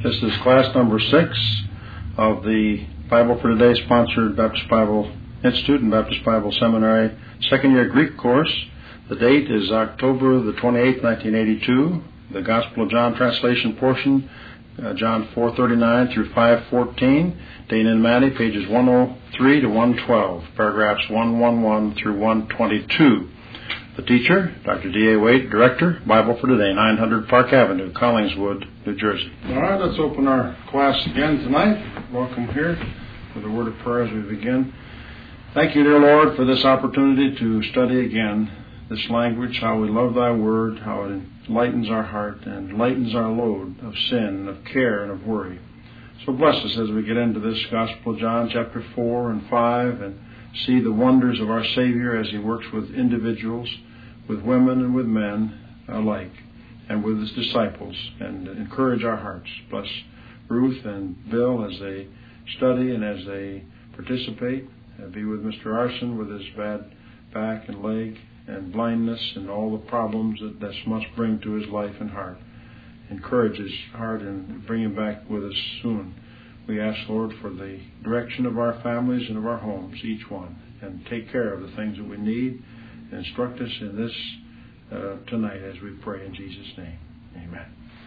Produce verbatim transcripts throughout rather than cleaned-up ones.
This is class number six of the Bible for Today sponsored Baptist Bible Institute and Baptist Bible Seminary second year Greek course. The date is October the twenty-eighth, nineteen eighty-two. The Gospel of John translation portion, uh, John four thirty-nine through five fourteen. Dana and Maddie, pages one oh three to one twelve, paragraphs one eleven through one twenty-two. The teacher, Doctor D A Wade, Director, Bible for Today, nine hundred Park Avenue, Collingswood, New Jersey. All right, let's open our class again tonight. Welcome here with a word of prayer as we begin. Thank you, dear Lord, for this opportunity to study again this language, how we love thy word, how it enlightens our heart and lightens our load of sin, of care, and of worry. So bless us as we get into this Gospel of John, chapter four and five, and see the wonders of our Savior as he works with individuals, with women and with men alike, and with his disciples, and encourage our hearts. Bless Ruth and Bill as they study and as they participate. Uh, be with Mister Arson with his bad back and leg and blindness and all the problems that this must bring to his life and heart. Encourage his heart and bring him back with us soon. We ask, Lord, for the direction of our families and of our homes, each one, and take care of the things that we need. Instruct us in this uh, tonight as we pray in Jesus' name. Amen.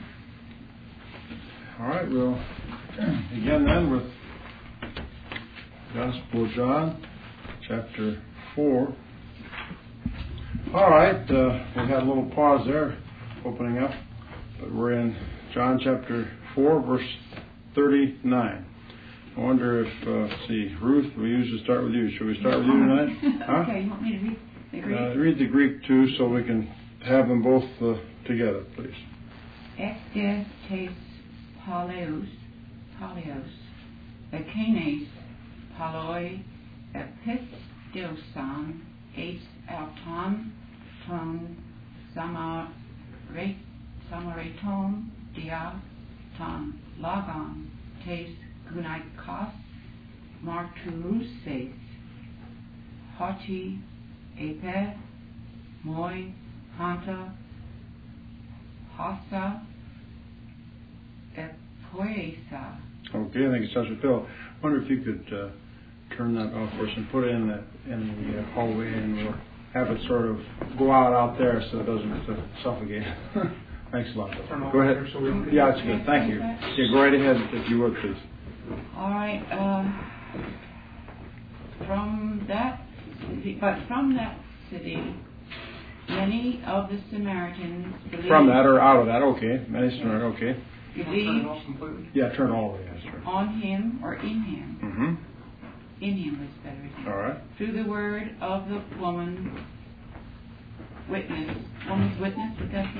All right, we'll begin then with Gospel of John, chapter four. All right, uh, we had a little pause there, opening up, but we're in John chapter four, verse thirty-nine. I wonder if, uh, let's see, Ruth, we usually start with you. Should we start with you tonight? Huh? Okay, you want me to read the Greek? Uh, read the Greek too, so we can have them both uh, together, please. Ektes tes paleus, paleus, ekenes paloi, epistosan, eis auton, ton samaret, samareton, dia, ton lagon, tes gunaikos, marturuses, hoti, epe, moi, hanta, hasa, epoesa. Okay, I think it starts with Bill. I wonder if you could uh, turn that off for us and put it in the, in the uh, hallway, and we'll have it sort of go out out there so it doesn't uh, suffocate. Thanks a lot. Go ahead. Yeah, it's good. Thank you. Yeah, go right ahead if you would, please. All right. Uh, from that city, but from that city, many of the Samaritans believed. From that or out of that? Okay. Many Samaritans. Okay. Believed. Yeah, turn all the way. Yes, sir. On him or in him. Mm-hmm. In him is better. All right. Through the word of the woman witness. Woman's witness, would that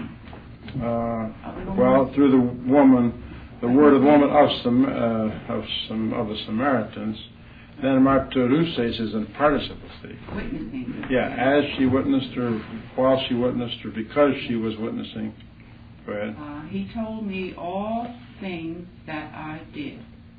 be? Uh, well, through the woman, the word of the woman of some uh, of some of the Samaritans. Then marturuses is in participle state. Witnessing. Yeah, as she witnessed her, while she witnessed her, because she was witnessing. Go ahead. Uh, he told me all things that I did.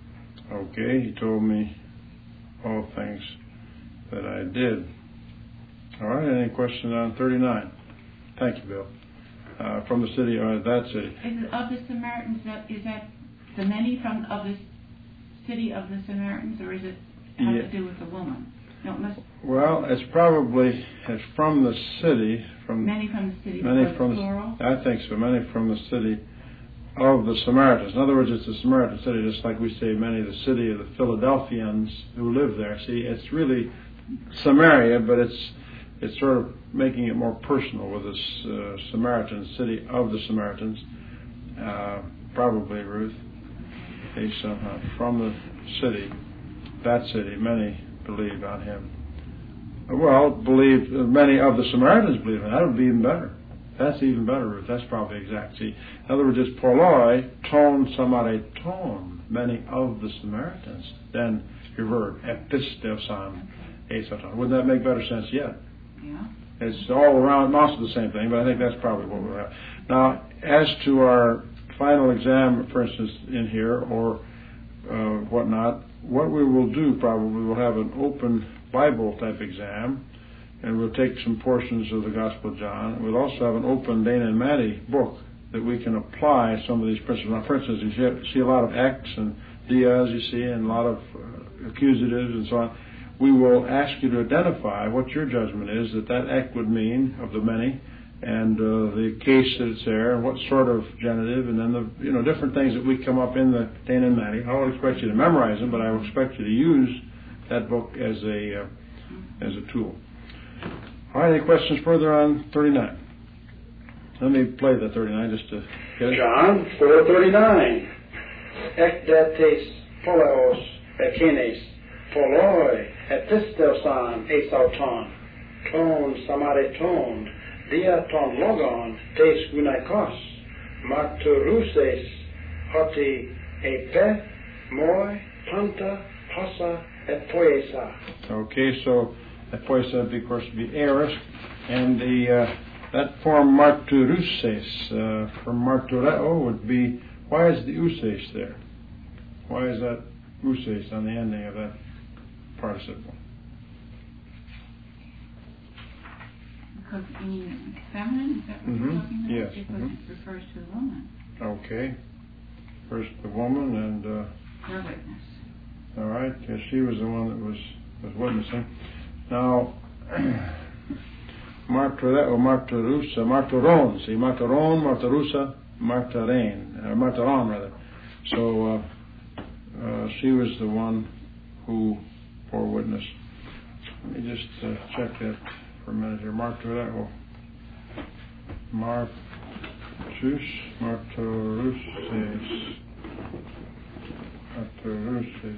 Okay, he told me all things that I did. All right, any questions on thirty-nine? Thank you, Bill. Uh, from the city, or that city. Is it of the Samaritans, that, is that the many from of the city of the Samaritans, or is it have yeah. to do with the woman? No, it must. Well, it's probably it's from the city. From many from the city. Many from plural? the, I think so. Many from the city of the Samaritans. In other words, it's the Samaritan city, just like we say many of the city of the Philadelphians who live there. See, it's really Samaria, but it's it's sort of making it more personal with this uh, Samaritan city of the Samaritans. Uh, probably Ruth. They somehow from the city, that city, many believed on him. Well, believed uh, many of the Samaritans believed. That would be even better. That's even better, Ruth. That's probably exact. See, in other words, it's poloi ton samareton, many of the Samaritans. Then your verb epistosan, esoton. Wouldn't that make better sense yet? Yeah. It's all around, most of the same thing, but I think that's probably what we'll have. Now, as to our final exam, for instance, in here, or uh, whatnot, what we will do probably, we'll have an open Bible type exam, and we'll take some portions of the Gospel of John. We'll also have an open Dana and Maddie book that we can apply some of these principles. Now, for instance, you see a lot of X and Diaz, you see, and a lot of uh, accusatives and so on. We will ask you to identify what your judgment is that that X would mean of the many, and uh, the case that it's there, and what sort of genitive, and then the you know different things that we come up in the Dane and Maddie. I won't expect you to memorize them, but I will expect you to use that book as a uh, as a tool. All right, any questions further on thirty-nine? Let me play the thirty-nine just to get it. John four thirty-nine. Ekdates poleos ekenes poloi epistosan esauton ton samariton diaton logon tes gunaikos marturuses hoti epe moi panta pasa et poesa. Okay, so that poesa would, of course, be aorist, and the uh, that form marturuses uh, from martureo would be. Why is the uses there? Why is that uses on the ending of that participle? Because in feminine, is that what Mm-hmm. you're talking about? Yes. Because Mm-hmm. it refers to a woman. Okay. First the woman and uh, Her witness. all right. Yeah, she was the one that was was witnessing. Now, martureo, marturusa, marturon. See, marturon, marturusa. Martarain, uh, Martaran rather. So uh, uh, she was the one who bore witness. Let me just uh, check that for a minute here. Martureo. Martus, Marturuses. Marturuses.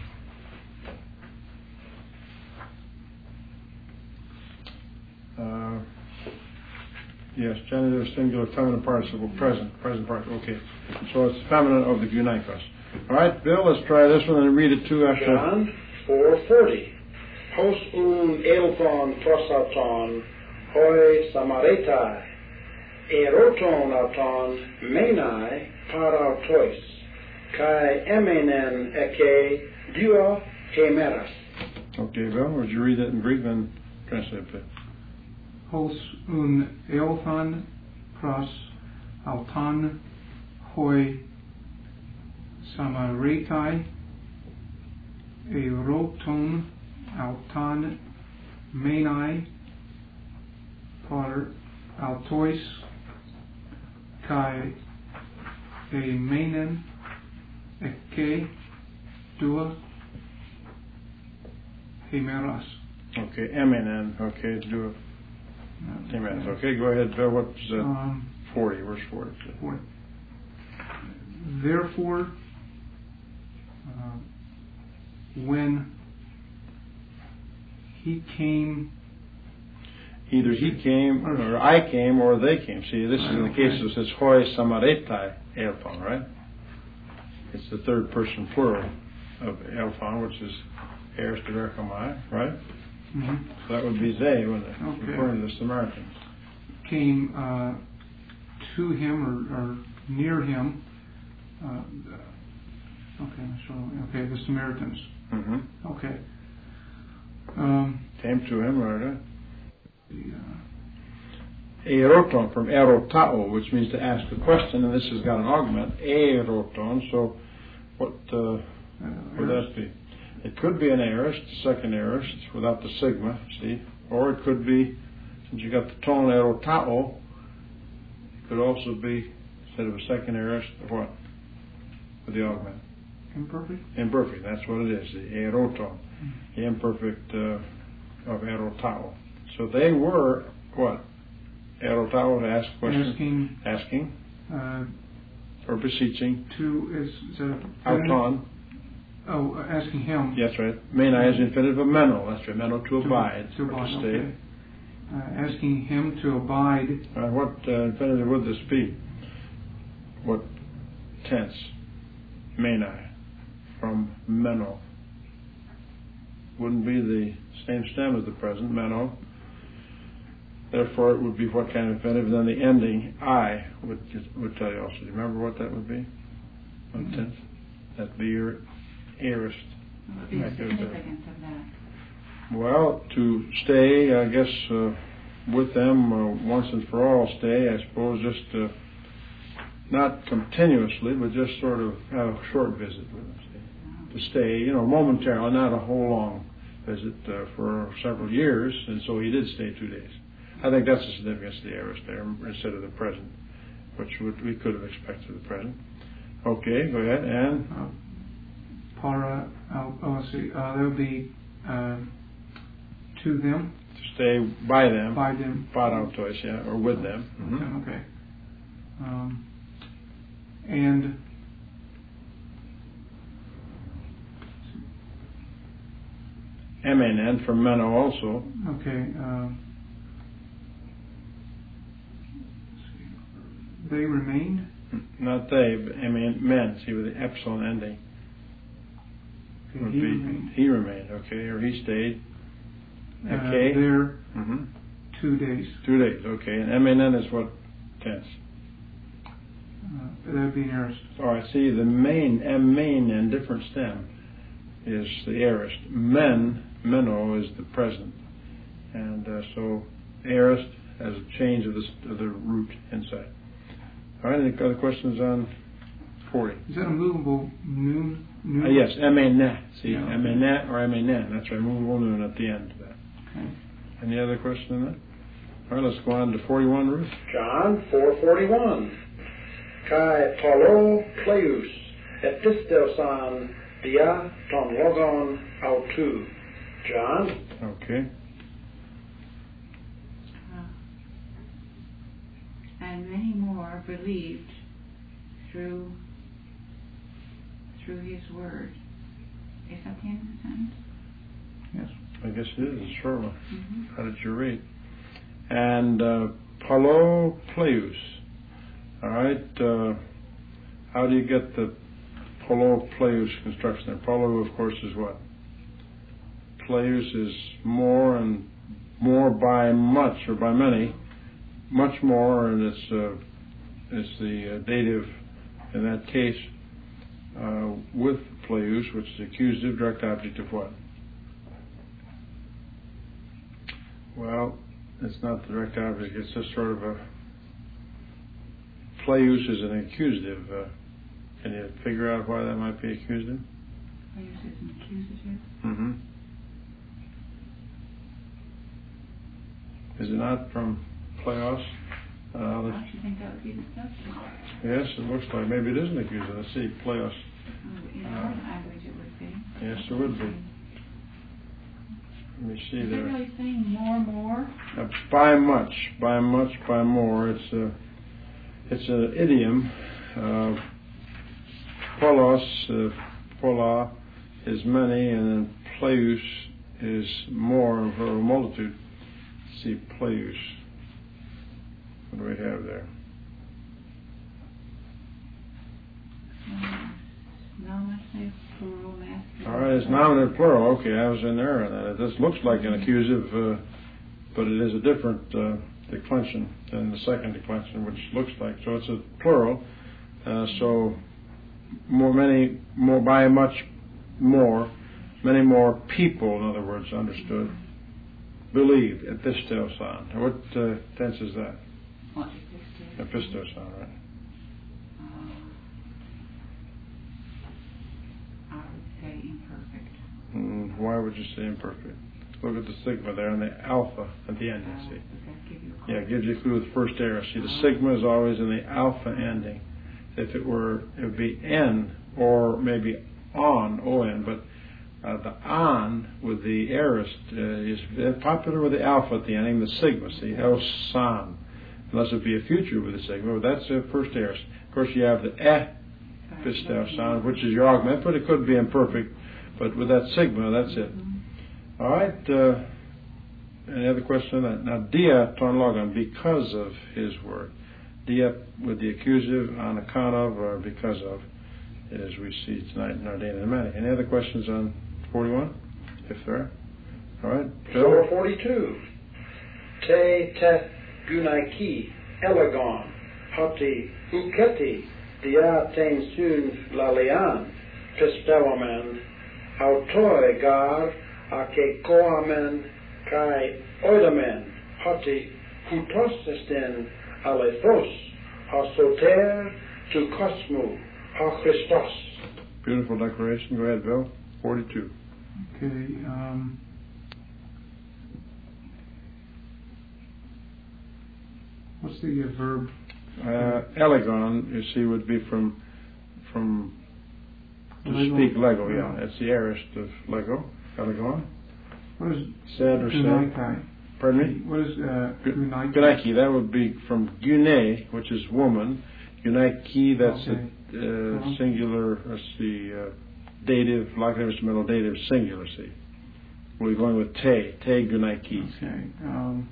Uh, Yes, genitive, singular, feminine participle, present, present participle. Okay, so it's feminine of the gunaikos. All right, Bill, let's try this one and read it too after. John four forty. Hos un elthon prosaton hoi samaritai eroton auton menai parautois kai emenen eke duo hemeras. Okay, Bill, would you read that in Greek then translate it? Hos un eothon pros auton hoi samaritai eroton auton menai par autois kai emenen eke dua hemeras. Okay, emenen. Okay, do it. Amen. Okay, go ahead, Bill. What's uh, Um, forty? Where's forty? forty. Therefore, uh, when he came, Either he came, or I came, or they came. See, this is in the case of it says hoi samaretai elphon, right? It's the third person plural of elphon, which is aorist of erchomai, right? mm-hmm, So that would be they, wouldn't it? Okay. Referring to the Samaritans. came uh, to him or, or near him, uh, okay, so okay, the Samaritans. Mm-hmm. Okay. Um, Came to him, right? the, uh, Eroton from erotao, which means to ask a question, and this has got an augment, eroton. So, what uh, would that be? It could be an aorist, second aorist, without the sigma, see? Or it could be, since you got the tone erotao, it could also be, instead of a second aorist, what? With the augment. imperfect. Imperfect, that's what it is, the eroton, the imperfect uh, of erotao. So they were, what? Erotao, to ask a question. Asking, Asking. uh, Or beseeching. to is, is that a Auton. Oh, uh, asking him. Yes, right. Menai is the infinitive of meno. That's right. Meno to To- abide. to or abide, to stay. okay. Uh, asking him to abide. Uh, what uh, infinitive would this be? What tense? Menai. From meno. Wouldn't be the same stem as the present, meno. Therefore, it would be what kind of infinitive? And then the ending, I, would would tell you also. Do you remember what that would be? What Mm-hmm. tense? That'd be your aorist. What would be the significance of that? Well, to stay, I guess, uh, with them uh, once and for all, stay, I suppose, just uh, not continuously, but just sort of have a short visit with him. See? To stay, you know, momentarily, not a whole long visit uh, for several years, and so he did stay two days. I think that's the significance of the aorist there instead of the present, which would, we could have expected the present. Okay, go ahead, and? Uh, para, uh, oh, let's see, uh, that would be uh, to them. To stay by them. By them. Parautos, yeah, or with them. Mm-hmm. Okay. Um, and M N N for meno also. Okay. Uh, they remained? Not they, but I mean men, see, with the epsilon ending. Okay, Would he be, remained. He remained, okay, or he stayed. Uh, Okay. there Mm-hmm. two days. Two days, okay. And M N N is what tense? Uh, that would be an aorist. Oh, I see. The main, M main and different stem is the aorist. Men, meno is the present. And uh, so aorist has a change of the, of the root inside. All right, any other questions on forty? Is that a movable noon? noon? Uh, yes, M A N. See, Yeah, okay. M A N or M A N. That's right, movable noon at the end of that. Okay. Any other question on that? All right, let's go on to forty-one, Ruth. John four forty-one. Kai Paulo Pleus epistelsan dia ton logon autu. John. Okay. Uh, and many more believed through through his word. Is that the end of the sentence? Yes. I guess it is a short one. Mm-hmm. How did you read? And uh, Paulo Pleus. All right. Uh, how do you get the Paulo Pleus construction there? Paulo, of course, is what? Pleus is more and more by much or by many, much more, and it's uh, it's the uh, dative in that case uh, with Pleus, which is accusative, direct object of what? Well, it's not the direct object. It's just sort of a Pleus is an accusative. Uh, can you figure out why that might be accusative? Pleus is an accusative. Mm-hmm. Is it not from Pleos? Uh, Don't you think that would be the subject? yes, it looks like maybe it is an accusative. Let's see, Pleos. In our language, it would be. Yes, it would be. Let me see Is it there. really saying more, more? Uh, by much, by much, by more. It's a, it's an idiom. Uh, polos, uh, pola is many, and then pleus is more of a multitude. Let's see, pleus. What do we have there? Nominative, plural, masculine. All right, it's nominative plural. Okay, I was in there on that. This looks like an accusative, uh, but it is a different uh, declension than the second declension, which looks like. So it's a plural. Uh, so more, many, more by much more, many more people, in other words, understood, believed epistosan. What uh, tense is that? What is this? Epistosan, right? I would say imperfect. Mm, why would you say imperfect? Look at the sigma there and the alpha at the end, Uh, you see. does that give you a clue? Yeah, it gives you a clue with the first arrow. See, the sigma is always in the alpha ending. If it were, it would be N or maybe on, O N, but uh, the on with the aorist uh, is popular with the alpha at the ending, the sigma, see, El San. Unless it be a future with the sigma, but that's the first aorist. Of course, you have the E Pistef sound, which is your augment, but it could be imperfect. But with that sigma, that's it. Mm-hmm. All right. Uh, any other question on that? Now, dia ton logon, because of his word. Dia with the accusative, on account of, or because of, as we see tonight in our Dana Many. Any other questions on forty-one? If there are. All right. Bill? four forty-two. Te te gunaiki elegon hoti uketi dia ten sun lalian pistelomen autoi gar ake koamen kai oidamen hoti hutostesten alethos hasoter to Cosmo, ha Christos. Beautiful declaration. Go ahead, Bill. forty-two. Okay. Um, what's the uh, verb? Uh, elegon, you see, would be from from to Lego. speak Lego. Yeah, it's the aorist of Lego. Elegon. What is Said or said. Gunaikai? Pardon me? What is uh, Gunaikai? Gunaiki, that would be from Gune, which is woman. Gunaiki, that's Okay. a uh, singular, let's see, uh, dative, like instrumental dative, singular, see. We're going with te, te Gunaiki. Okay. Um,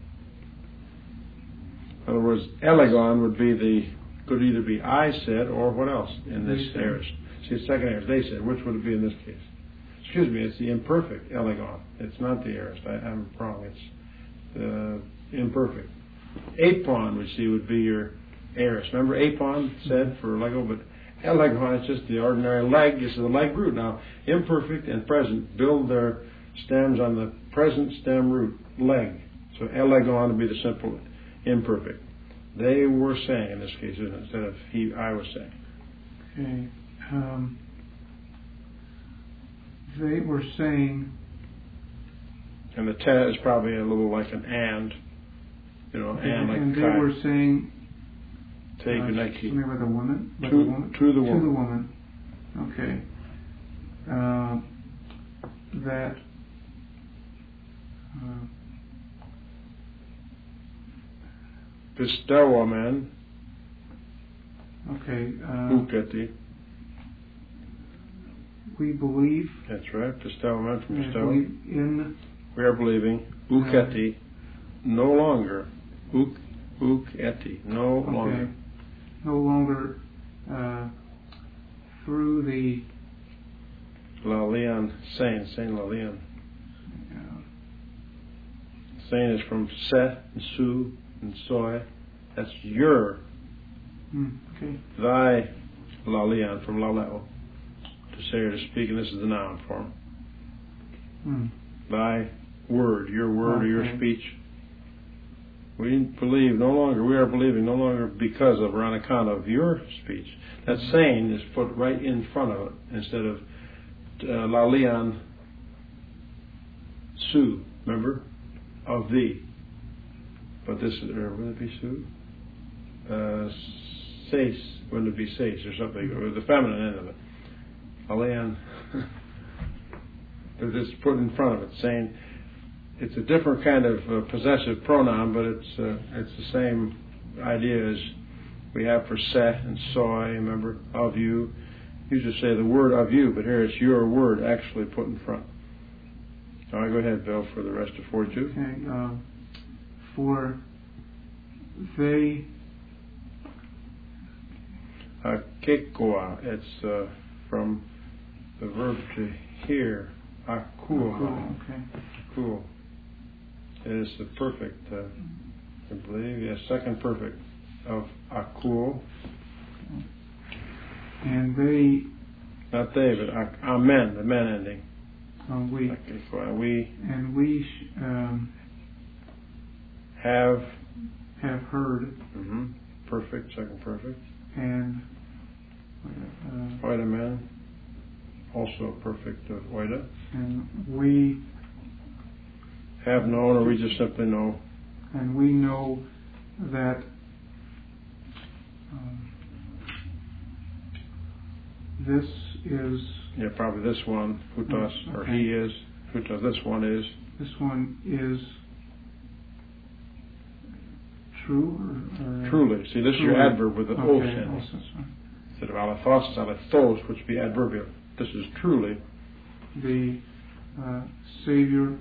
In other words, elegon would be the, could either be I said or what else in this They said. aorist. See, the second aorist, they said. Which would it be in this case? Excuse me, it's the imperfect elegon. It's not the aorist. I, I'm wrong. It's the imperfect. Apon, we see, would be your aorist. Remember apon said for Lego, but elegon is just the ordinary leg. This is the leg root. Now, imperfect and present build their stems on the present stem root, leg. So elegon would be the simple imperfect. They were saying in this case, instead of he, I was saying. okay. Um, they were saying. And the te is probably a little like an and, you know, Okay, and like and they kai. were saying. Te uh, Gunaiki. something about the woman. About To- the woman. to the To woman. the woman. Okay. Uh, that. Uh, Pistewomen, okay. Uh, ukati. we believe. That's right. Pistewomen from We pistewo. believe in. We are believing. Ukati, no longer. Uk, uketi, no Okay. longer. No longer uh, through the. Lalian, Sain, Sain Lalian. Uh, Sain is from Seth and Su and Soy. That's your, mm, okay. thy Lalian from Laleo. To say or to speak, and this is the noun form. Mm. Thy word, your word or your Okay. speech. We believe no longer, we are believing no longer because of or on account of your speech. That saying is put right in front of it instead of uh, Lalian Su, remember? Of thee. But this is, or would it be Su? Uh, Sace, wouldn't it be Sace or something, or the feminine end of it. Lalian, they're just put in front of it, saying it's a different kind of uh, possessive pronoun, but it's uh, it's the same idea as we have for Seth and Soy, remember, of you. You just say the word of you, but here it's your word actually put in front. All right, go ahead, Bill, for the rest of forty-two. Okay. Uh, for they. Uh, kekoa, it's uh, from the verb to hear, akua. Okay. Cool. It is the perfect, uh, I believe, yes, second perfect of akul. And they. Not they, but ak- amen, the men ending. Uh, we. Okay, so we And we sh- um, have have heard mm-hmm, perfect, second perfect. and. Uh, Oida men, also perfect of oida. and we. Have known, or we just simply know. And we know that. Um, this is. Yeah, probably this one, hutos, Oh, or okay. he is, hutos, this one is. This one is. True or, or Truly. See, this is your truly. adverb with the Okay, os in it. os, sorry. Instead of alethos, alethos, which would be adverbial. This is truly The uh, Savior,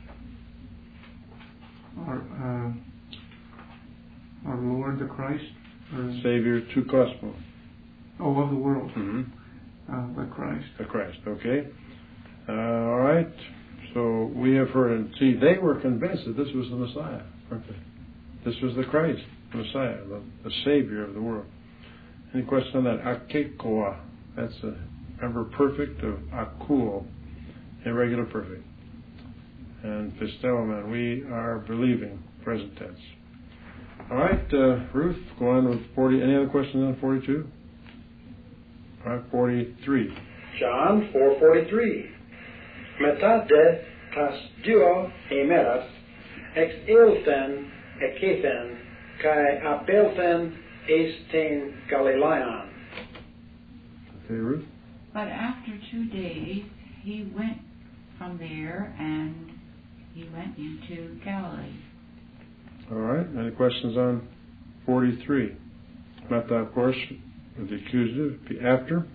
our uh, our Lord the Christ, or, Savior to cosmos. oh, of the world, Mm-hmm. uh, the Christ. The Christ, okay. Uh, all right. So we have heard, and see, they were convinced that this was the Messiah, weren't they? This was the Christ, the Messiah, the, the Savior of the world. Any question on that? Akekoa. That's a, remember, perfect of akul, irregular perfect. And pisteomen, we are believing, present tense. All right, uh, Ruth, go on with forty. Any other questions on forty-two? All right, forty-three. John four forty-three. Meta de tas duo emeras ex ilthen ekethen kai apelthen esten Galilean. Okay, Ruth. But after two days, he went from there and he went into Galilee. All right, any questions on forty-three? Meta, of course, with the accusative, be after.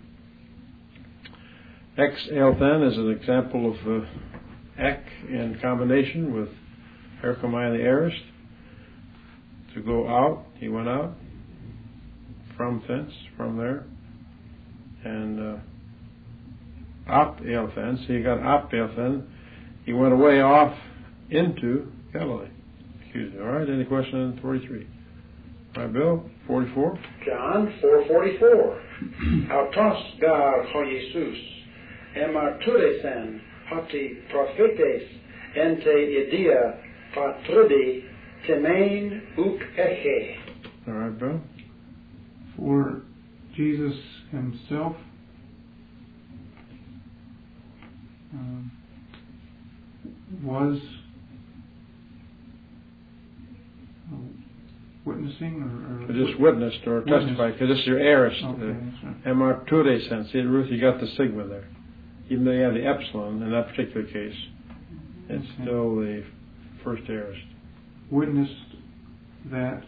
Ex elthen is an example of uh, ek in combination with Herkomai the aorist. To go out, he went out from thence, from there. And uh, op elthen, so you got op elthen, he went away off into Galilee. Excuse me. All right, any question on forty-three? All right, Bill, forty-four. John four forty-four. Autos gar ho Jesus, emarturesen hoti prophetes ente idea patrudi temein uk eche. All right, Bill. For Jesus himself um, was uh, witnessing or, or Just witnessed or Witnessed. testified, because this is your aorist. Okay, that's right. Emarture sense. See, Ruth, you got the sigma there. Even though you have the epsilon in that particular case, it's Okay. still the first aorist. Witnessed that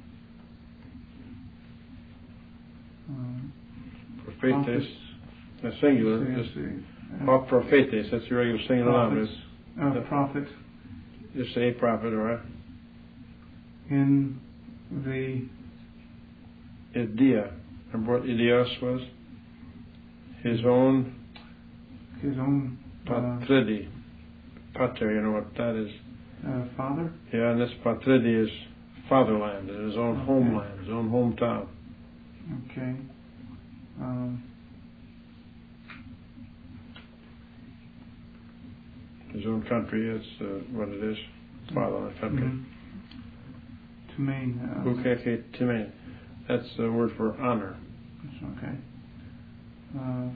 um, Prophetes, prophets- the singular, yes, just uh, not prophetes, that's your regular singular noun. prophets, uh, prophet Just say prophet, all right? in the Idia. Remember what idios was? His own his own uh, patridi. Pater, you know what that is? uh, father. Yeah, and this patridi is fatherland, his own Okay. homeland, his own hometown. Okay. Um, His own country, it's uh, what it is. Fatherland country. mhm. To main. Uh, Ukeke timen. That's the word for honor. That's okay. Uh,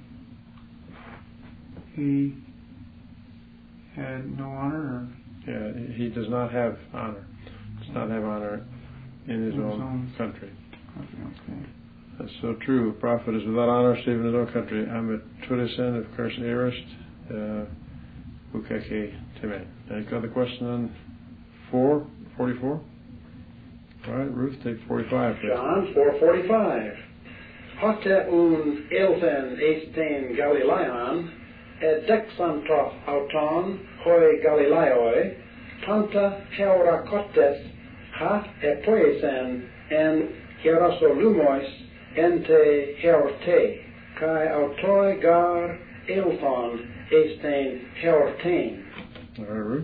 he had no honor Yeah, he does not have honor. Does not have honor in his In his own own- country. or okay. That's so true. A prophet is without honor, save in his own country. I'm a Tudisen, of course, aorist. Ukeke timen. Any other question on four, forty-four? All right, Ruth, take forty-five. Please. John four forty-five. Hote un elthen esten Galilean, edexantos auton hoi Galileoi, tanta heurakotes hat epoisen en hierosolumois ente heorte, kai autoi gar elthon esten heortein. All right, Ruth.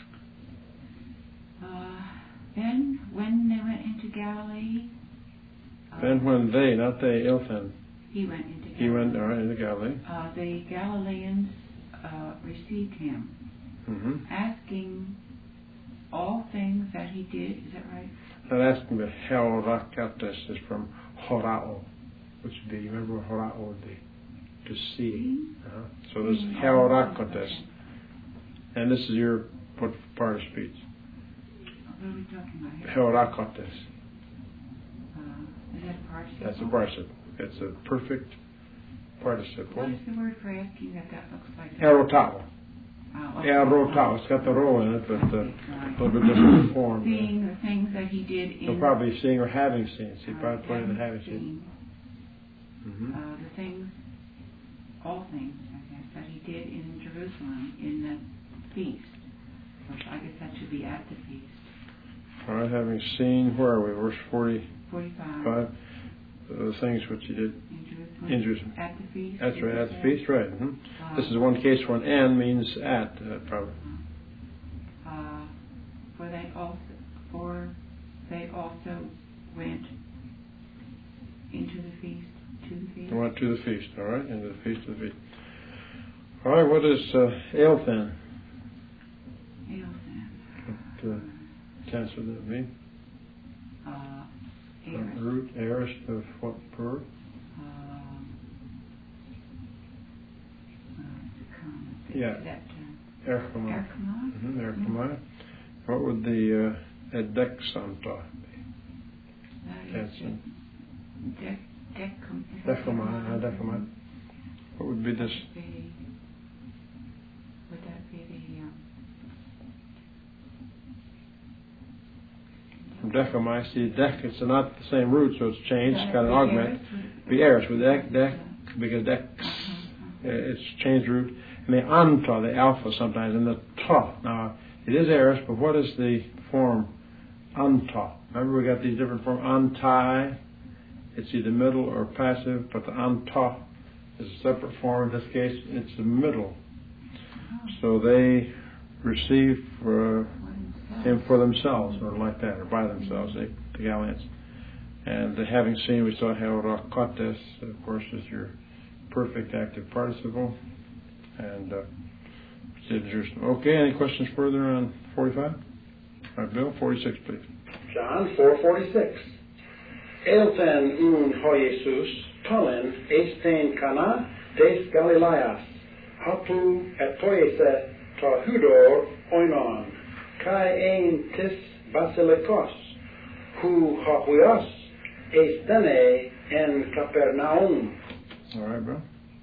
Uh, then, when they went into Galilee, uh, Then when they, not they, Ilthan, he went into Galilee. he went all right, into Galilee. Uh, the Galileans uh, received him, Mm-hmm. asking all things that he did. Is that right? Not asking, but Heurakates is from Horao, which would be, remember what Horao would be? To see. Uh-huh. So there's Mm, Heurakates. okay. And this is your what part of speech? What are we talking about here? Heurakates. Uh, is that a participle? That's a participle. It's a perfect participle. What is the word for asking that that looks like? Erotao. Oh, okay. Erotao. It's got the ro in it, but uh, Right. a little bit different form. Seeing the things that he did in... So probably seeing or having seen. See, uh, probably putting the having seen, seen. Mm-hmm. uh, the things, all things, I guess, that he did in Jerusalem in that feast. Which I guess that should be at the feast. All right, having seen, where are we? Verse forty-five. forty-five. The things which he did In Jerusalem. in Jerusalem. At the feast. That's it right, at the says. feast, right. Mm-hmm. Uh, This is one case where an and means at, uh, probably. Uh, for they also, for they also went into the feast, to the feast. We went to the feast, all right, into the feast of the feast. All right, what is uh, Elthan? Elthan. What uh, tense would that mean? Aorist. Root, aorist of what verb? Um, uh, Yeah. That, uh, Erchomai. Erchomai? Mm-hmm, Erchomai. What would the uh, edexanta be? That's in Dec, decum, Decomai, uh, Decomai. What would be this? Would, be, would that be the um, Decomai, see, dec, it's not the same root, so it's changed, it's got an the augment. aorist? Be aorist with dec, dec, because dex, Uh-huh. uh, it's changed root. And the anta, the alpha sometimes, and the ta. Now, it is aorist, but what is the form anta? Remember, we got these different forms. Anti, it's either middle or passive, but the anta is a separate form. In this case, it's the middle. So they receive uh, him for themselves, or like that, or by themselves, they, the Galileans. And uh, having seen, we saw how rakates, of course, is your perfect active participle. And uh, okay, any questions further on forty-five? All right, Bill, forty-six, please. John four forty-six. Elten un ho Jesus, tolen estein kana des Galileas, hatu etoise ta hudor oinon, kai ein tis basilikos, hu hahuios estene en Capernaum. All right, bro.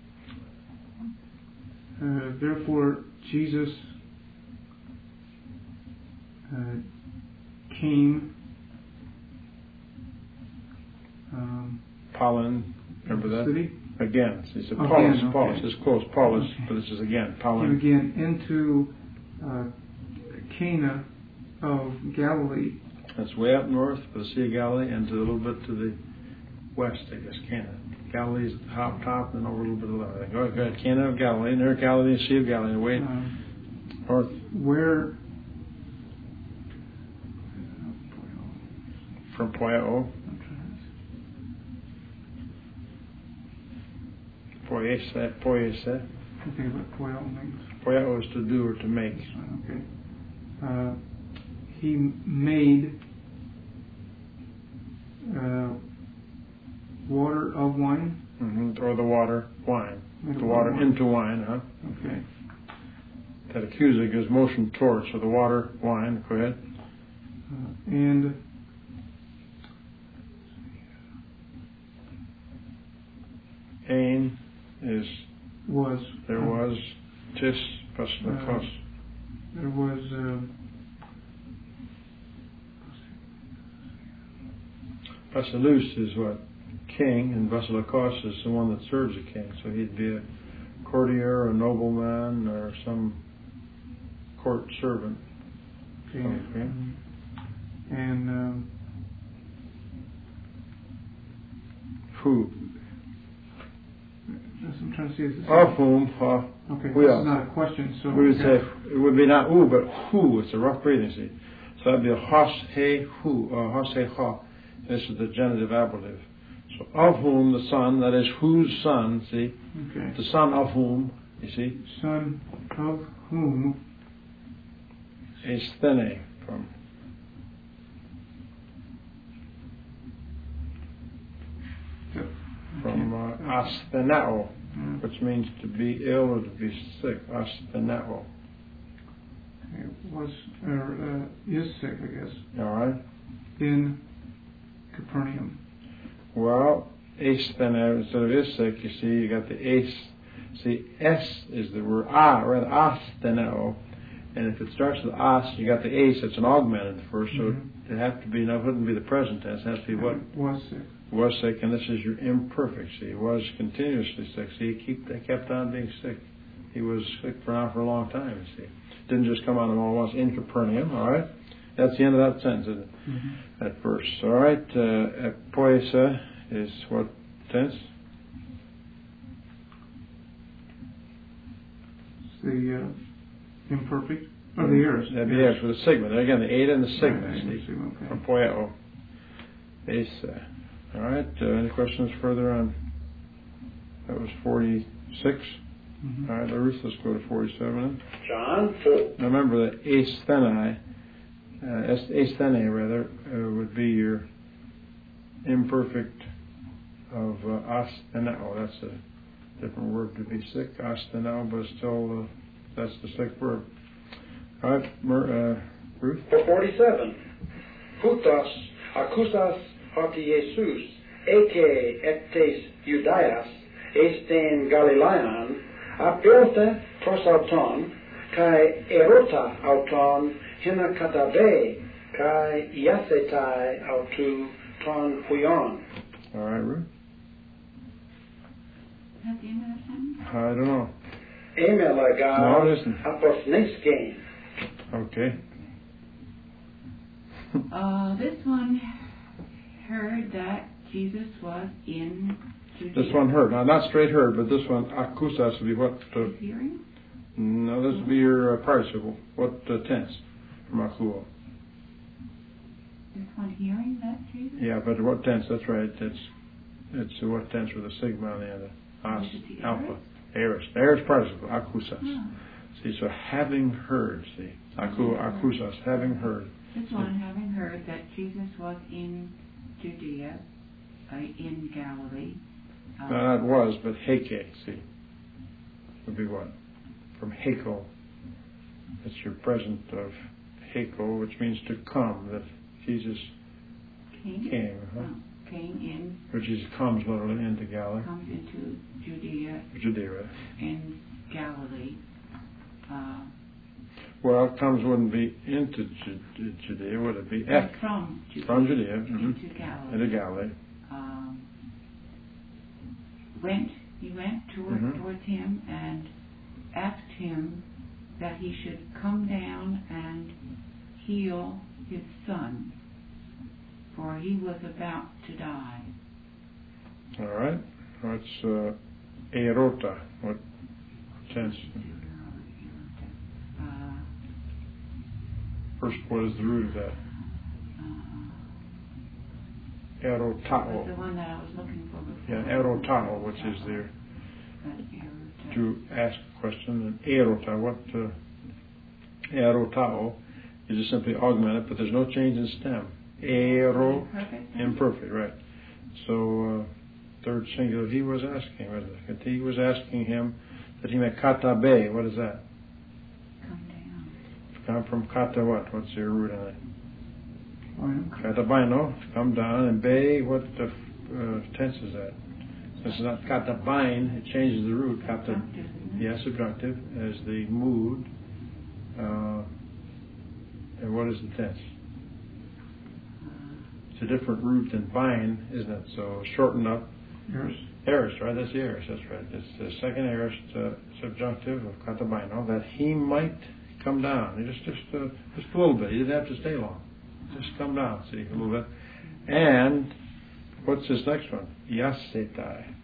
Uh, therefore, Jesus uh, came. Um, Pollen, remember that? City? Again, it's a Again, Paulus, okay. Paulus, it's close, Paulus, Okay. but this is again, came Pollen. again into uh, Cana of Galilee. That's way up north for the Sea of Galilee and to a little bit to the west, I guess, Cana. Galilee's at the top, top, and over a little bit of that. Go ahead, Cana of Galilee, near Galilee, Sea of Galilee, way Uh, north. where From Poiao, Poiese, Poiese. Okay, what Poiao means. Poiao is to do or to make. Okay. Uh, he made uh, water of wine. Mm-hmm. Or the water, wine. Made The water wine. into wine, huh? Okay. That accuser gives motion towards, so the water, wine, go ahead. Uh, and Ain is, was there uh, was, tis, basilikos. there was uh, Basilus is what? King, and Basilikos is the one that serves a king. So he'd be a courtier, a nobleman, or some court servant. okay. Okay. And um, Who? that's what I'm trying to see. Is this Of whom, uh, okay, who this else? is not a question, so We would okay. say, it would be not who, but who. It's a rough breathing, see. So that'd be a hos, he, who, or hos, he, ha. This is the genitive ablative. So of whom the son, that is whose son, see. Okay. The son of whom, you see. Son of whom Asthene, from from uh, asthenao, Mm. which means to be ill or to be sick. Asthenao. okay, was or uh, is sick, I guess, All right. in Capernaum. Well, asthenao instead of is sick, you see, you got the as. See, s is the word ah, rather asthenao, and if it starts with as, you got the ace. It's an augmented first, so Mhm. it have to be. No, it wouldn't be the present tense. It has to be what Was sick. was sick, and this is your imperfect. See, he was continuously sick. See, he keep, they kept on being sick. He was sick for now for a long time. You see, didn't just come on him all at once in Capernaum. All right, that's the end of that sentence. Isn't it? Mm-hmm. That verse. All right, uh, poisa is what tense? It's the uh, imperfect or the aorist. That'd be aorist with a sigma. There again, the eta and the sigma. Right, See, sigma, okay. from poiao. Asa. All right. Uh, any questions further on? That was forty-six. Mm-hmm. All right, Ruth, let's go to forty-seven. John four. Now remember that astheni, uh, astheni rather, uh, would be your imperfect of uh, astenao. That's a different word to be sick. Astenao, but still, uh, that's the sick verb. All right, Mer, uh, Ruth? For forty-seven. Hutas akusas hoti Jesus, eke eptes Judaias, esten Galilean, apiote prosauton, kai erota auton, hina katabe, kai iasetai autu ton huion. All right, Ruth? Is that the end of the sentence? I don't know. Emelaga No, listen. aposneskein. Okay. Uh, this one heard that Jesus was in Judea. This one heard. Now, not straight heard, but this one, akusas, would be what? Uh, Hearing? no, this would be your uh, participle. What uh, tense from akuo? This one hearing that Jesus? Yeah, but what tense? That's right. It's it's uh, what tense with a sigma on the end. As, Is it the alpha. Aorist. Aorist participle. Akusas. Oh. See, so having heard. See, aku akusas, having heard. This one having heard that Jesus was in Judea, uh, in Galilee. Uh, No, not was, but heke. See, would be what? From heko. It's your present of heko, which means to come. That Jesus came, came, huh? uh, came in, Which is comes literally into Galilee, comes into Judea Judea. and Galilee. Uh, Well, comes wouldn't be into Ju- Judea, would it be? F. from Judea, From Judea, mhm. into Galilee. Into Galilee. Um, went he went toward, Mhm. towards him and asked him that he should come down and heal his son, for he was about to die. All right. What's uh, erota? What tense? Uh, First, what is the root of that? uh, was Erotao. the one that I was looking for before. Yeah, erotao, which is there Uh, to ask a question. And erota, what uh, erotao is just simply augmented, but there's no change in stem. Ero, Imperfect? imperfect, right. So, uh, third singular, he was asking, was it? He was asking him that he may katabe. What is that? Come down. Come from kata what? What's your root in it? Fine. Katabaino, to come down, and be, what uh, uh, tense is that? This is not katabain, it changes the root. Kata, Subjunctive, isn't it? yeah, subjunctive, as the mood. Uh, and what is the tense? It's a different root than bind, isn't it? So shorten up. Yes. Aorist, right? That's the aorist, that's right. It's the second aorist uh, subjunctive of katabaino, that he might come down. Just, just, uh, just a little bit. He didn't have to stay long. Just come down, see, a little bit. And what's this next one? Yasetai.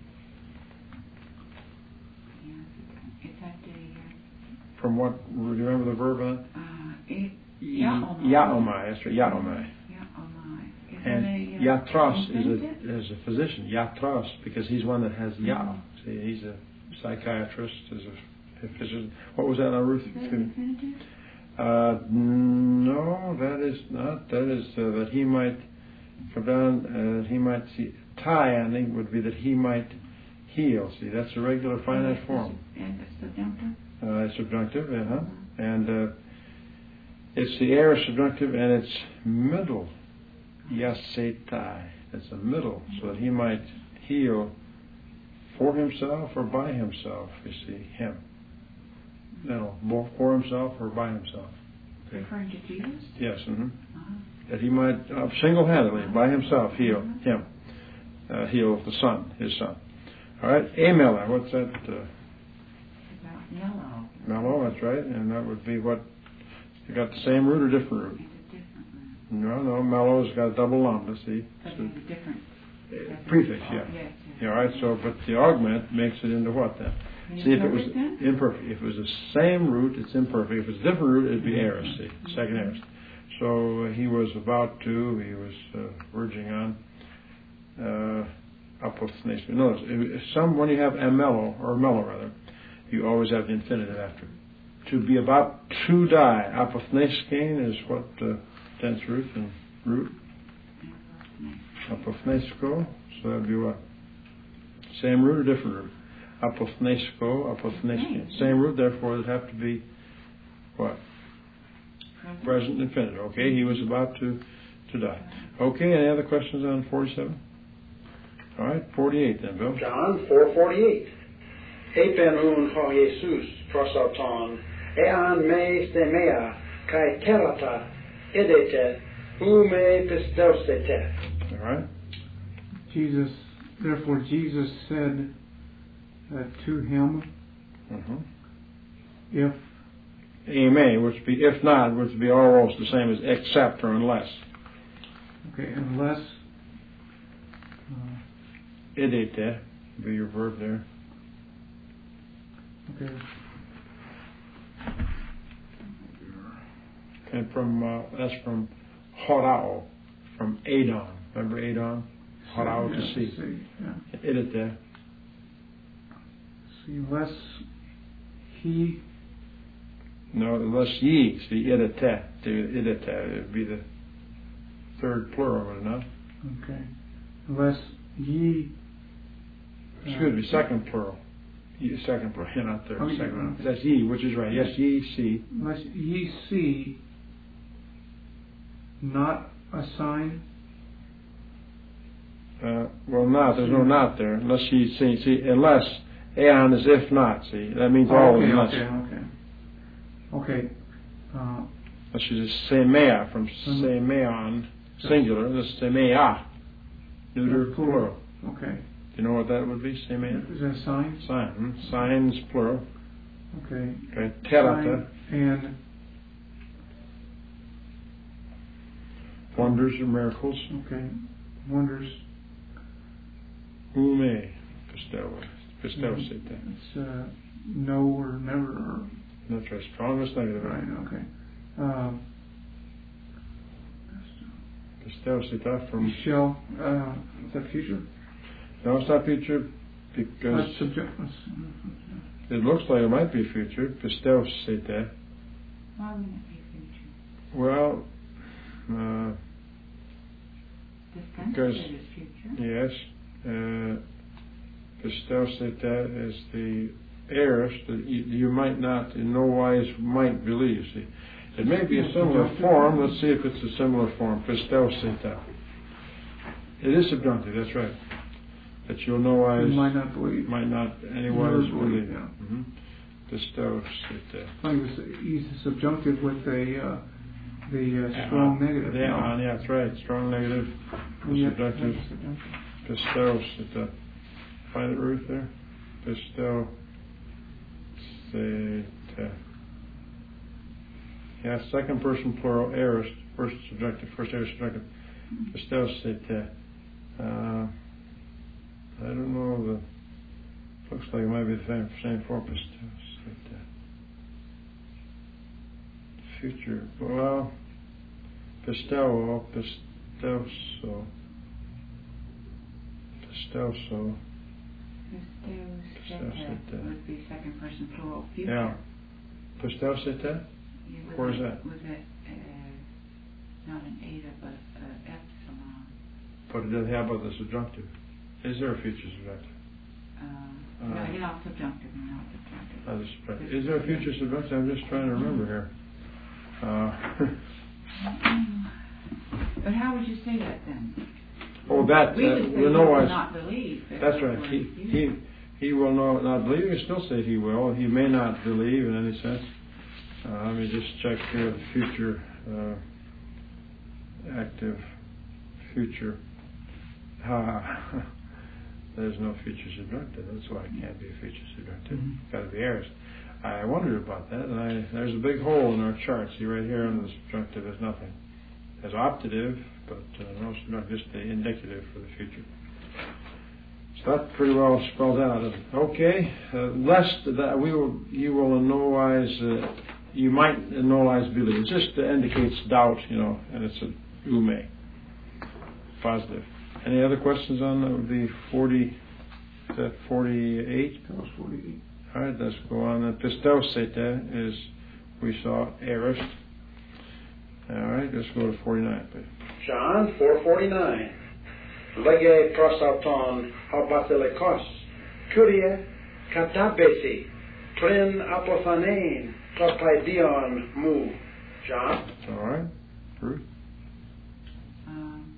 Yeah. Is that the, uh, From what? Do you remember the verb on it? uh, it, Yaomai. Yaomai. That's right. Yaomai. Yaomai. Isn't And it, uh, Yatros is infinitive? a is a physician. Yatros, because he's one that has Ya. Mhm. See, he's a psychiatrist. Is a, a physician. What was that, now, Ruth? Is that Excuse me. infinitive? Uh, no, that is not. That is uh, that he might come down. Uh, he might see. Tai, I think, would be that he might heal. See, that's a regular finite form. And it's subjunctive? Uh, subjunctive, uh huh. And uh, it's the aorist subjunctive, and it's middle. Yasetai. It's a middle, so that he might heal for himself or by himself. You see, him. No, both for himself or by himself. Okay. Referring to Jesus? Yes. Mm-hmm. Uh-huh. That he might uh, single-handedly, by himself, heal him, uh, heal the son, his son. All right, Amela. What's that? Uh, About mellow. mellow. That's right, and that would be what. You got the same root or different root? It's a different one. No, no. Mellow's got a double lambda. See, But so, it's a different. uh, prefix. Oh, Yeah. yes, yes. Yeah. All right. So, but the augment makes it into what then? See, if it was Imperfect then? imperfect, if it was the same root, it's imperfect. If it's a different root, it'd be aorist. See, second aorist. So uh, he was about to. He was uh, verging on. Uh, apothnesis. Notice, if some when you have amello or mellow rather, you always have the infinitive after. To be about to die. Apothneskein is what uh, tense root and root. Apophnesko, so that'd be what? Same root or different root? Apophnesko, apophnesko. Same root, therefore it'd have to be what? Present. Present infinitive. Okay, he was about to, to die. Okay, any other questions on forty-seven? All right, forty-eight then, Bill. John four forty-eight. Epen un ho Jesus prosauton, ean me stemea, kai terata edete, ume pisteusete. All right. Jesus, therefore Jesus said uh, to him, Mm-hmm. if, Amen, which would be, if not, which would be almost the same as except or unless. okay, unless, uh, Edete would be your verb there. okay, And from, uh, that's from horao, from Adon. Remember Adon? Horao to yeah, see. see, yeah. Edete. See, unless he, No, unless ye, see, edete, edete, it would be the third plural, would it not? okay, unless ye, uh, Excuse me, second plural. Ye, second plural, you're not third, Oh, second yeah, plural. okay. That's ye, which is right. Yes, ye see. unless ye see not a sign, Uh, well, not, there's no not there. Unless ye see, see, unless, aeon is if not, see. That means oh, all okay, unless. okay, okay, okay, uh, Unless you just say mea, from Mhm. say meon, singular, let's say mea, neuter, Yeah, plural. plural. okay, Do you know what that would be, say mea? is that a sign? Sign, hmm? Signs, plural. Okay, Okay, terata, sign and, wonders or miracles. okay, wonders, Ume, pisteau, pisteau, Mhm. sete. it's, uh, no or never, or, That's right, strongest negative. right, okay, uh, Pisteau, sete from, shall, uh, is that future? no, it's not future, That's because subject, it looks like it might be future. Pisteau, sete. Why wouldn't it be future? Well, uh, The sense Because- of it is future. yes, uh, pisteau, sete is the aorist that you, you might not, in no wise, might believe. See, it may be a similar form. Let's see if it's a similar form. Pisteau, sete. It is subjunctive. That's right. That you'll no wise you might not believe. might not anywise Never believe, believe. yeah. Mm-hmm. Pisteau, sete. Well, he was, he's subjunctive with a, uh, the uh, strong Uh, negative. Yeah, no? uh, yeah, that's right. Strong negative. Yeah, Subjunctive. that's subjunctive. Pisteau, sete. Find it, Ruth, there. Pisteau, sete. Yeah, second person plural, aorist. First subjunctive, first aorist subjunctive. Pisteau, sete. Uh, I don't know. The looks like it might be the same, same form. Pisteau, sete. Future. Well, pisteau, pisteuso. Pisteuso. Pisteusete would be second person plural future. Yeah. Pisteusete? Yeah, with Where is a- that? With a, uh, not an eta, but an epsilon. But it doesn't have about the subjunctive. Is there a future subjunctive? Uh, Uh, no, you're not subjunctive, you're not subjunctive. Uh, the subjunctive. Is there a future subjunctive? I'm just trying to remember here. Uh, But how would you say that then? oh, that, We uh, would say well, he no, will I- not believe. that that's we're right. going He, to use he, it. he will no, not believe. You still say he will. He may not believe in any sense. Uh, let me just check here the future, uh, active future. Ha. There's no future subjunctive. That's why it can't be a future subjunctive. Mhm. It's got to be aorist. I wondered about that, and I, there's a big hole in our chart. See right here under the subjunctive, there's nothing. There's optative, but uh, no subjunctive, just the indicative for the future. So that pretty well spells out. Isn't it? Okay, uh, lest that we will, you will in no wise, uh, you might in no wise believe. It just uh, indicates doubt, you know, and it's a ume, positive. Any other questions on uh, the forty? Is that forty-eight? That was forty-eight. All right, let's go on. The pisteusete is, we saw, aorist. All right, let's go to forty-nine, please. John four forty-nine. lege prosauton ha basilikos, curie katabesi, trin apothanein, topaidion mu. John? All right. Ruth? Um,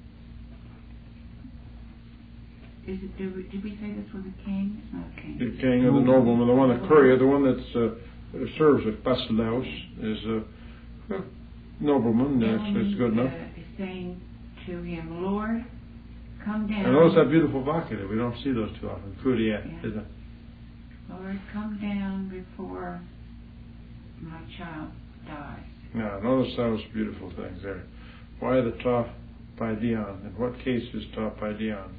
is it, did we, did we say this was a king? It's not a king. The king of the nobleman, the one that courier, the one that's uh, serves at Basileus is a uh, nobleman. That's, that's good enough. Uh, is saying to him, Lord, come down. And notice that beautiful vocative. We don't see those too often. Kudiat, Yeah. isn't it? Lord, come down before my child dies. Now, notice those beautiful things there. Why the ta by Dion? In what case is ta by Dion?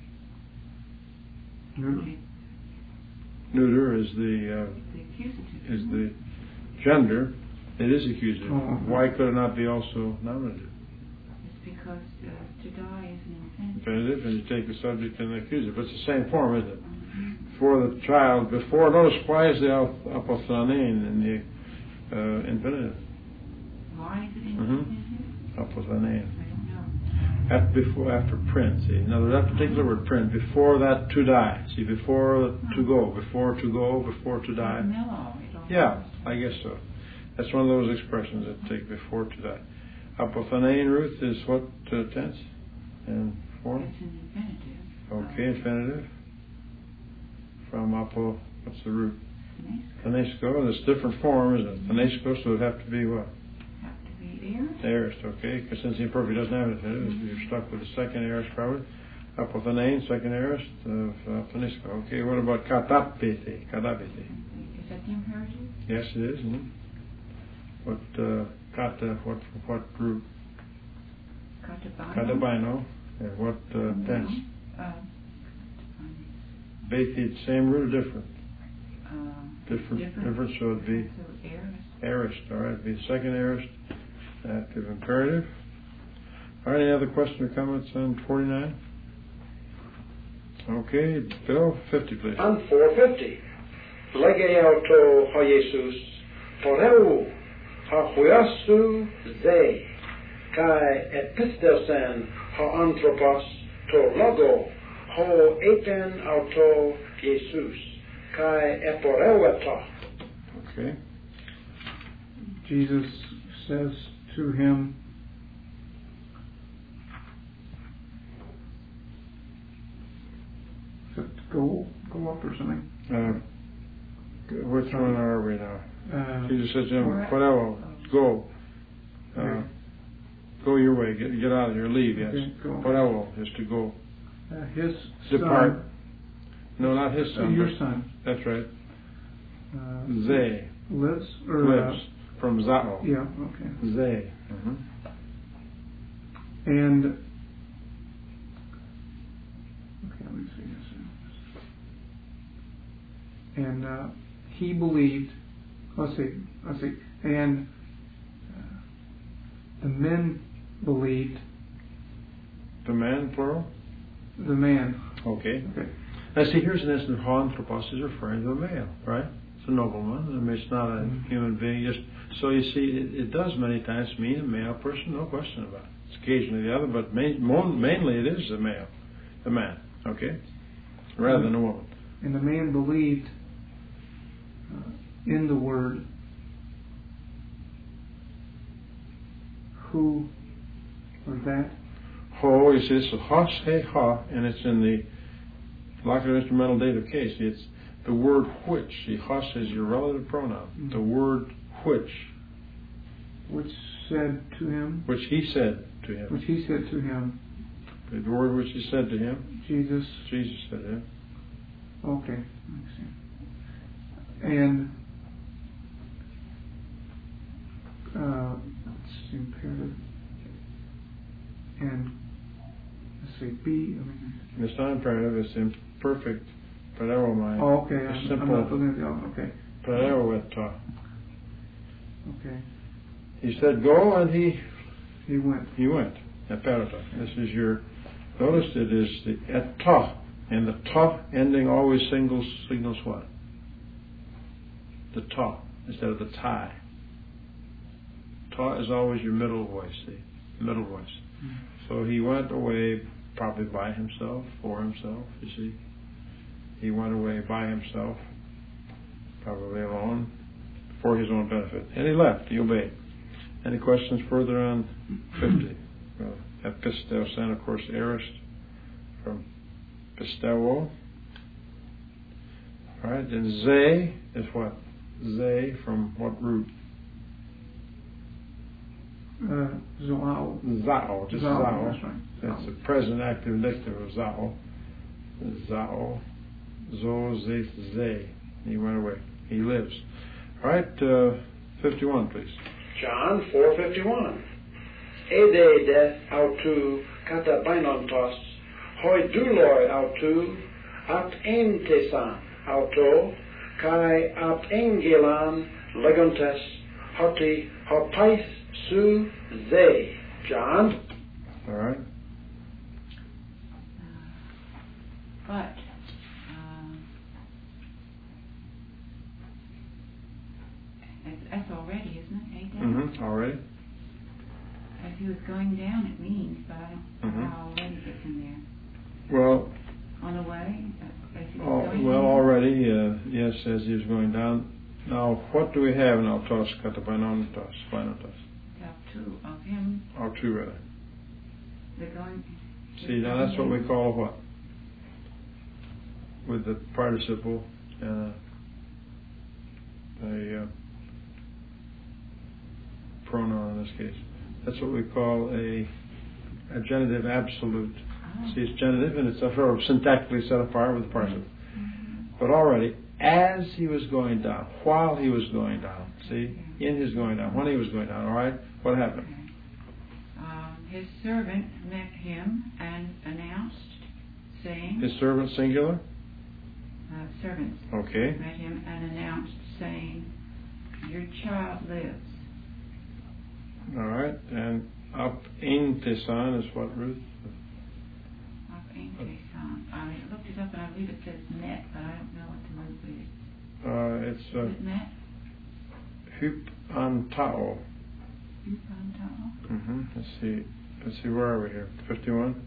Neuter. Neuter is the uh, The accusative. is the gender. It is accusative. Oh. Why could it not be also nominative? It's because uh, to die is an infinitive. Infinitive, and you take the subject and the accusative. But it's the same form, isn't it? Mhm. For the child before. Notice why is the apothanein in the uh, infinitive? Why is it Mhm. infinitive? Apothanein. I don't know. After, before, after print, see. In other words, that particular word, print, before that to die. See, before to go, before to go, before to die. Mellow. It almost- Yeah, I guess so. That's one of those expressions that take before to die. Apothanein, Ruth, is what uh, tense and form? It's an infinitive. Okay, infinitive. From apo, what's the root? Finesco. Finesco. That's different form, isn't it? Finesco, so it would have to be what? Have to be aorist. Aorist, okay, because since the imperfect doesn't have it, mm-hmm. you're stuck with the second aorist probably. Apothanein, second aorist of uh, Finesco. Okay, what about katapete? Katapete. Is that the imperative? Yes, it is. Isn't it? What uh, kata? What what root? Katabino. Katabino. And what uh, tense? Uh, Bethe, same root or different? um, Different. different. Different. So it'd be So aorist. aorist. All right, it'd be the second aorist. Active imperative. All right. Any other questions or comments on forty-nine? Okay, Bill, fifty, please. And four fifty. Lege auto ha Jesus, poreu ha huiasu ze, kai epistosen ha anthropos to logo, ho epen auto Jesus, kai eporeueta. Okay. Jesus says to him, is it go, go up or something? Uh, which one are we now? Uh, Jesus says to him, Correct. "Poreo, go, uh, Okay. go your way, get get out of here, leave." Yes. Okay, go. Poreo is to go, uh, his depart. son, No, not his uh, son. your but- son, That's right. uh, Ze lives, or, uh, lives from Zao. yeah, okay. Ze. Mm-hmm. And, okay, let me see this. And uh, he believed, let's see, let's see, and uh, the men believed, The man, plural. the man, Okay. okay, Now, see, here's an instance where anthropos is referring to a male, right? It's a nobleman. I mean, it's not a Mhm. human being. Just so you see, it, it does many times mean a male person, no question about it. It's occasionally the other, but main, more, mainly it is a male, the man, okay, rather than a woman. and the man believed uh, in the word who or that, Ho, you see, it's a hos, he, ha, and it's in the locative instrumental dative case. It's the word which. See, hos is your relative pronoun. Mhm. The word which, which said to him, which he said to him. which he said to him, The word which he said to him, Jesus, Jesus said to him. okay, I see. And uh, it's imperative. And let's see, be. I mean, It's not imperative, it's imperfect. Pareromai. oh, okay. A I'm, I'm simple not looking at the. Oh, okay. pareroeta. Okay. He said, "Go," and he He went. he went. Eperata. This is your. Notice it is the eta, and the ta ending always signals signals what? The ta instead of the tie. Ta is always your middle voice. See, middle voice. Mm. So he went away probably by himself, for himself, you see. He went away by himself, probably alone, for his own benefit. And he left, he obeyed. Any questions further on fifty? Well, epistos, and of course, aorist from pistewo. All right, and ze is what? Ze from what root? Uh, zoao. Zao, just Zao, zao. that's right. That's the present active indicative of zao. Zao. Zo, ze, ze. He went away. He lives. All right, uh, fifty-one, please. John four fifty-one. Ede de autu kata bainontos, hoi douloi autu, ap entesan auto, kai ap engelan legontes, hoti hopais su ze. John. All right. Uh, but um, that's, that's already, isn't it? Eight days? Mm-hmm. Already. As he was going down, it means, but I don't Mm-hmm. know how already gets in there. Well, On the way, uh, as he was oh, going well, down. already, uh, yes, as he was going down. Now, what do we have in autos katabainotos, bainotos? Have two of him. Autu, rather. They're going. See, now that's what we call what? With the participle and a, a uh, pronoun in this case. That's what we call a, a genitive absolute. Oh. See, it's genitive and it's sort of syntactically set apart with the participle. Mm-hmm. But already, as he was going down, while he was going down, see, in his going down, when he was going down, all right, what happened? Okay. Um, his servant met him and announced, saying, His servant singular? uh, servants Okay. met him and announced, saying, your child lives. All right. And up entesan is what, Ruth? Up entesan. I looked it up and I believe it says met, but I don't know what the move is. Uh, it's Is uh, it met? hup antao. Upantao? Mm-hmm. Let's see. Let's see. Where are we here? Fifty-one.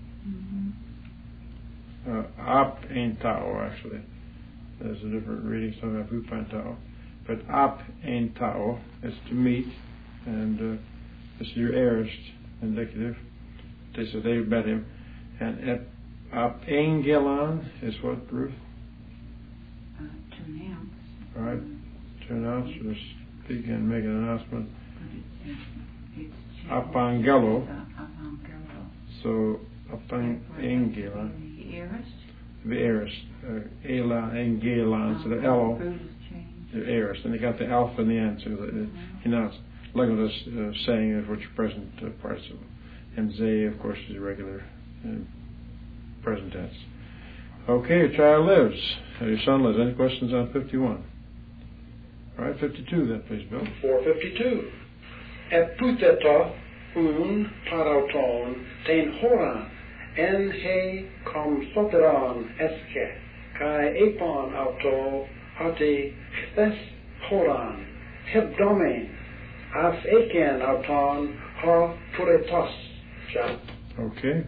Mm-hmm. Uh, ap entao. Actually, there's a different reading. Some have hup antao, but ap entao is to meet, and uh, this is your aorist indicative. They said they met him, and at ap engelan is what, Ruth? Uh, to announce. All right. To announce or speak and make an announcement. But it's, it's Apangelo. Uh, apangelo. So apangela, The aorist. the aorist, uh, ela engelan, so the L, Food is changed. the aorist, and they got the alpha in the end, so the, you know, like what this uh, saying is which present uh, participle, and ze, of course, is regular uh, present tense. Okay, your child lives. Uh, your son lives. Any questions on fifty-one? All right, fifty-two then, please, Bill. four fifty-two. Eputeta un parauton ten horan en he com soteran eske kai epon auto hati chthes horan hebdomen as eken auton ha puretos. John. Okay.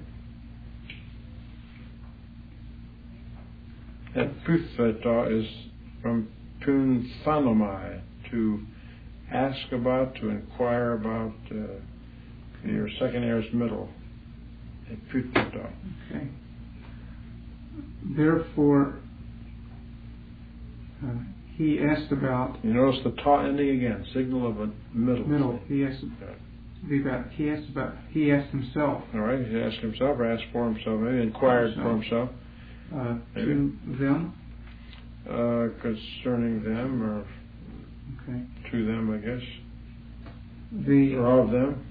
Eputeta is from punthanomai, to ask about, to inquire about, uh, your second aorist middle. Eputeta. Okay. Therefore, uh, he asked about You notice the ta ending again, signal of a middle. middle. He asked the about. He asked about. He asked himself All right, he asked himself or asked for himself, maybe inquired for himself, uh, Maybe. to them. uh, concerning them, or Okay. to them, I guess, The or of them.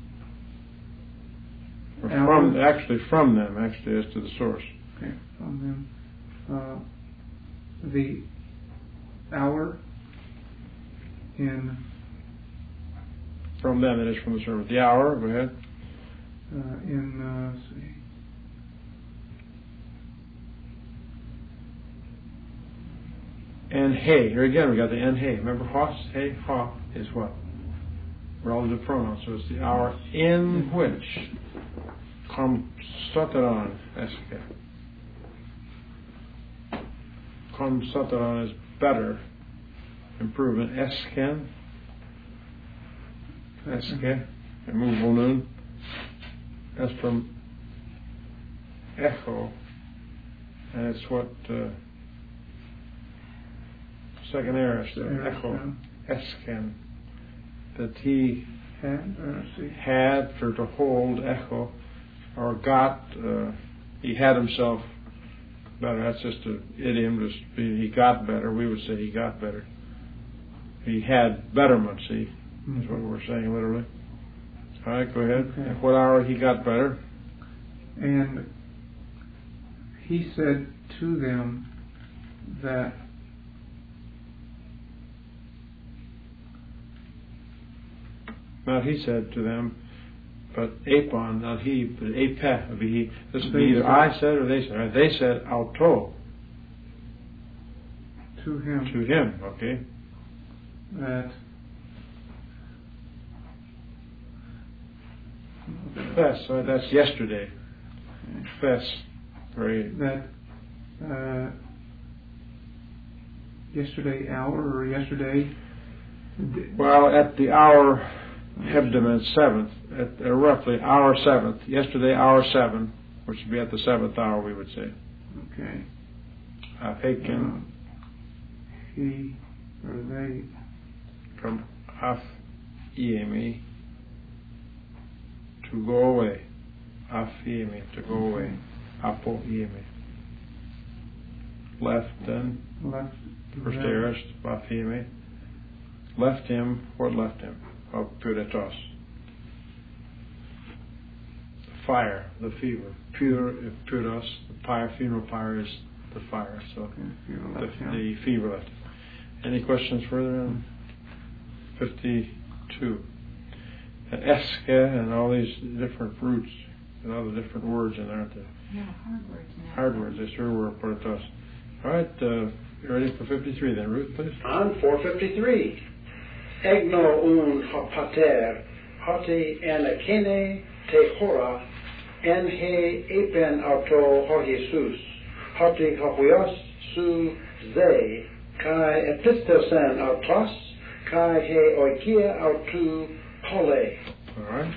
Or Hour. from, actually from them, actually, as to the source. okay from them. Uh, the hour in From them, it is from the servant. The hour, go ahead. uh, in uh, let's see. And hey, here again we got the and hey. Remember hos, hey, ha is what? Relative pronoun. So it's the hour in which com soteron eske. Com soteron is better, improvement. Esken, eske, immovable noon. That's from echo, and it's what uh, second aorist there. Echo, esken, that he Had, uh, see. had for to hold echo, or got. Uh, he had himself better. That's just an idiom. Just be, he got better. We would say he got better. He had betterment. See, Mm-hmm. is what we're saying literally. All right, go ahead. Okay. At what hour he got better? And he said to them that Not he said to them, but apon, not he, but ape would be he. This would be They either said- I said or they said. Right? They said auto to him to him. Okay. that Fess. So that's yesterday. Fess. Very. that uh, yesterday hour or yesterday Well, at the hour hebdomad seventh, at uh, roughly hour seventh. Yesterday, hour seven, which would be at the seventh hour, we would say. okay Uh, Haken um, he or they from af iemi to go away. Af iemi to go away. Apo iemi. Left then, left first them. aorist, af iemi. Left him, what left him? Of puretos. Fire, the fever. Pure, puros, the fire, funeral fire is the fire. So Okay, you the, left him. the fever left him. Any questions further on fifty-two? And eske and all these different roots and all the different words in there, aren't there? Yeah, hard words now. Hard words, they sure were puretos. All right, uh, you ready for fifty-three then, Ruth, please? On four fifty-three. Egno un ha pater, hoti en kene te hora, en he epen auto ho Jesus, hoti hoios su ze, kai epistosen autos, kai he oikia autu pole. All right.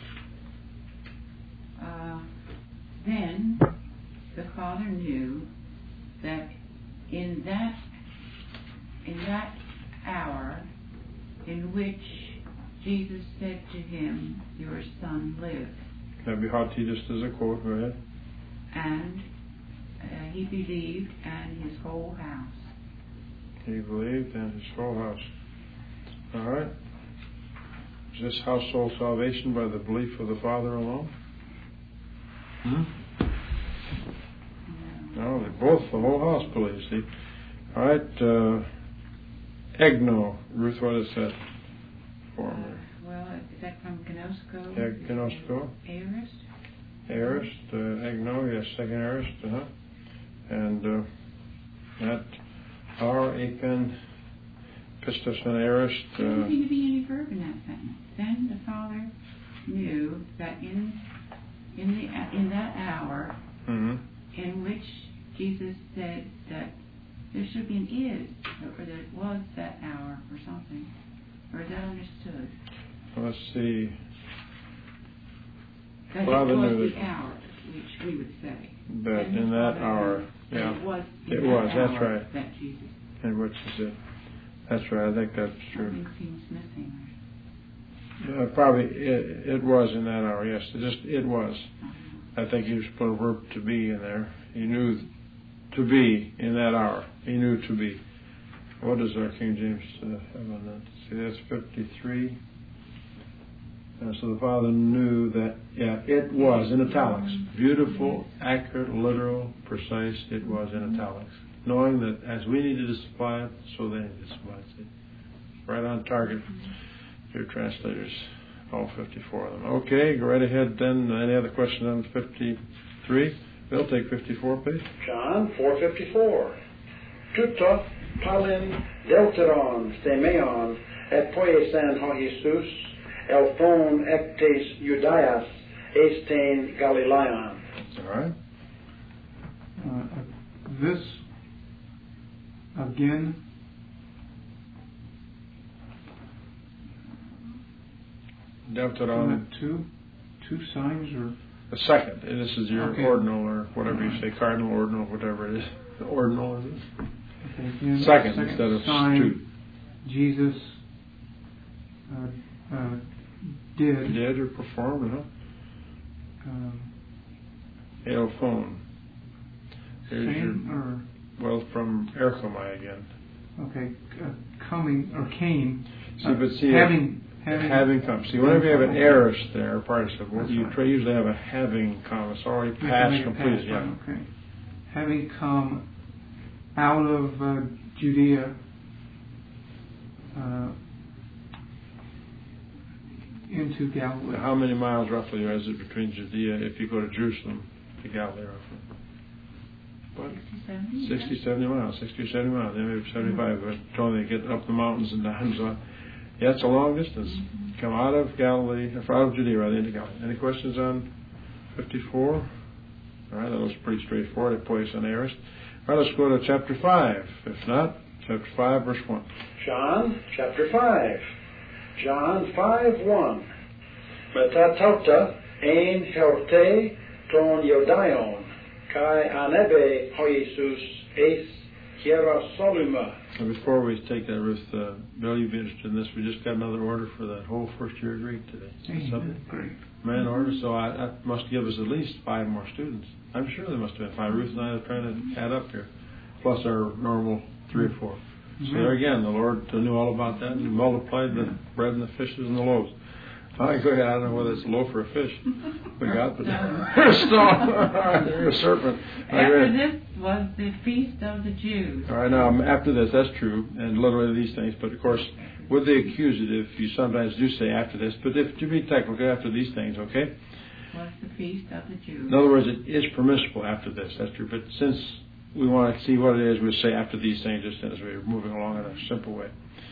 Uh, then the father knew that in that in that hour in which Jesus said to him, "Your son lives," That'd be hot tea just as a quote, go ahead. and uh, he believed, and his whole house. He believed and his whole house. All right. Is this household salvation by the belief of the Father alone? Hmm? No, they both, the whole house believes. See? All right. Uh, Egno. Ruth, what is that form? Well, is that from Gnosko? Eg- Gnosko. Aorist? Aorist. Uh, Egno, yes, second aorist. Uh-huh. And uh, that R, Apen, Pistos, and aorist. There doesn't Uh, seem to be any verb in that sentence. Then the father knew that in in the in that hour mm-hmm. in which Jesus said that there should be an is, or that it was that hour, or something, or is that understood? Let's see. That Father it was knew the that- hour, which we would say. That And in the that Father hour, knew that yeah. It was. In It that was, that's hour right. That Jesus. And which is it? That's right. I think that's true. Something seems missing. Uh, probably it, it was in that hour. Yes, it just it was. Uh, I think you should put a verb to be in there. He knew to be in that hour. He knew to be. What does our King James uh, have on that? See, that's fifty-three. Uh, so the Father knew that, yeah, it was in italics. Beautiful, accurate, literal, precise. It was in italics. Knowing that as we needed to supply it, so they needed to supply it. See? Right on target. Your translators, all fifty-four of them. Okay, go right ahead then. Any other questions on fifty-three? Bill, take fifty-four, please. John four fifty-four. Tuto palin delteron themeon et poiesen ho Jesus elphon ectes Judaeas Eastain Galilean. All right. Uh, this again. Deuteronomy. Two, two signs or. The second, and this is your Okay. ordinal or whatever you say, cardinal, ordinal, whatever it is. The ordinal is it? Okay, again, Second, instead of sign, two. Jesus uh, uh, did. Did or performed, huh? Um, Eophone. Here's same your, well, from Erchomai again. or okay, uh, coming or came. See, but see, having having having come. See, whenever you have an aorist there, participle, That's you right. try, usually have a having come. It's already you have to past make it completed. past, Yeah. right, okay. Having come out of uh, Judea uh, into Galilee. How many miles roughly is it between Judea if you go to Jerusalem to Galilee roughly? What? sixty, seventy miles, sixty or seventy miles, then maybe seventy-five, but totally get up the mountains and down. So, yeah, it's a long distance. Mm-hmm. Come out of Galilee, or out of Judea rather, into Galilee. Any questions on fifty-four? All right, that was pretty straightforward. It points on aorist. All right, let's go to chapter five. If not, chapter five, verse one. John chapter five. John five one. Metatauta ein helte ton Yodion kai anebe hoisus es Hierosolima. And before we take that, Ruth, uh, Bill, you'd be interested in this. We just got another order for that whole first year Greek today. Hey, Something. great. Man order, so I, that must give us at least five more students. I'm sure there must have been five. Ruth and I are trying to add up here, plus our normal three or four. Mm-hmm. So there again, the Lord knew all about that and multiplied the bread and the fishes and the loaves. All right, go ahead. I don't know whether it's a loaf or a fish we got, but there's a stone. There's a serpent. After this was the feast of the Jews. All right, now after this, that's true, and literally these things, but of course, with the accusative, you sometimes do say after this, but if to be technical, after these things, okay? Was the feast of the Jews. In other words, it is permissible after this, that's true, but since we want to see what it is, we'll say after these things, just as we're moving along in a simple way.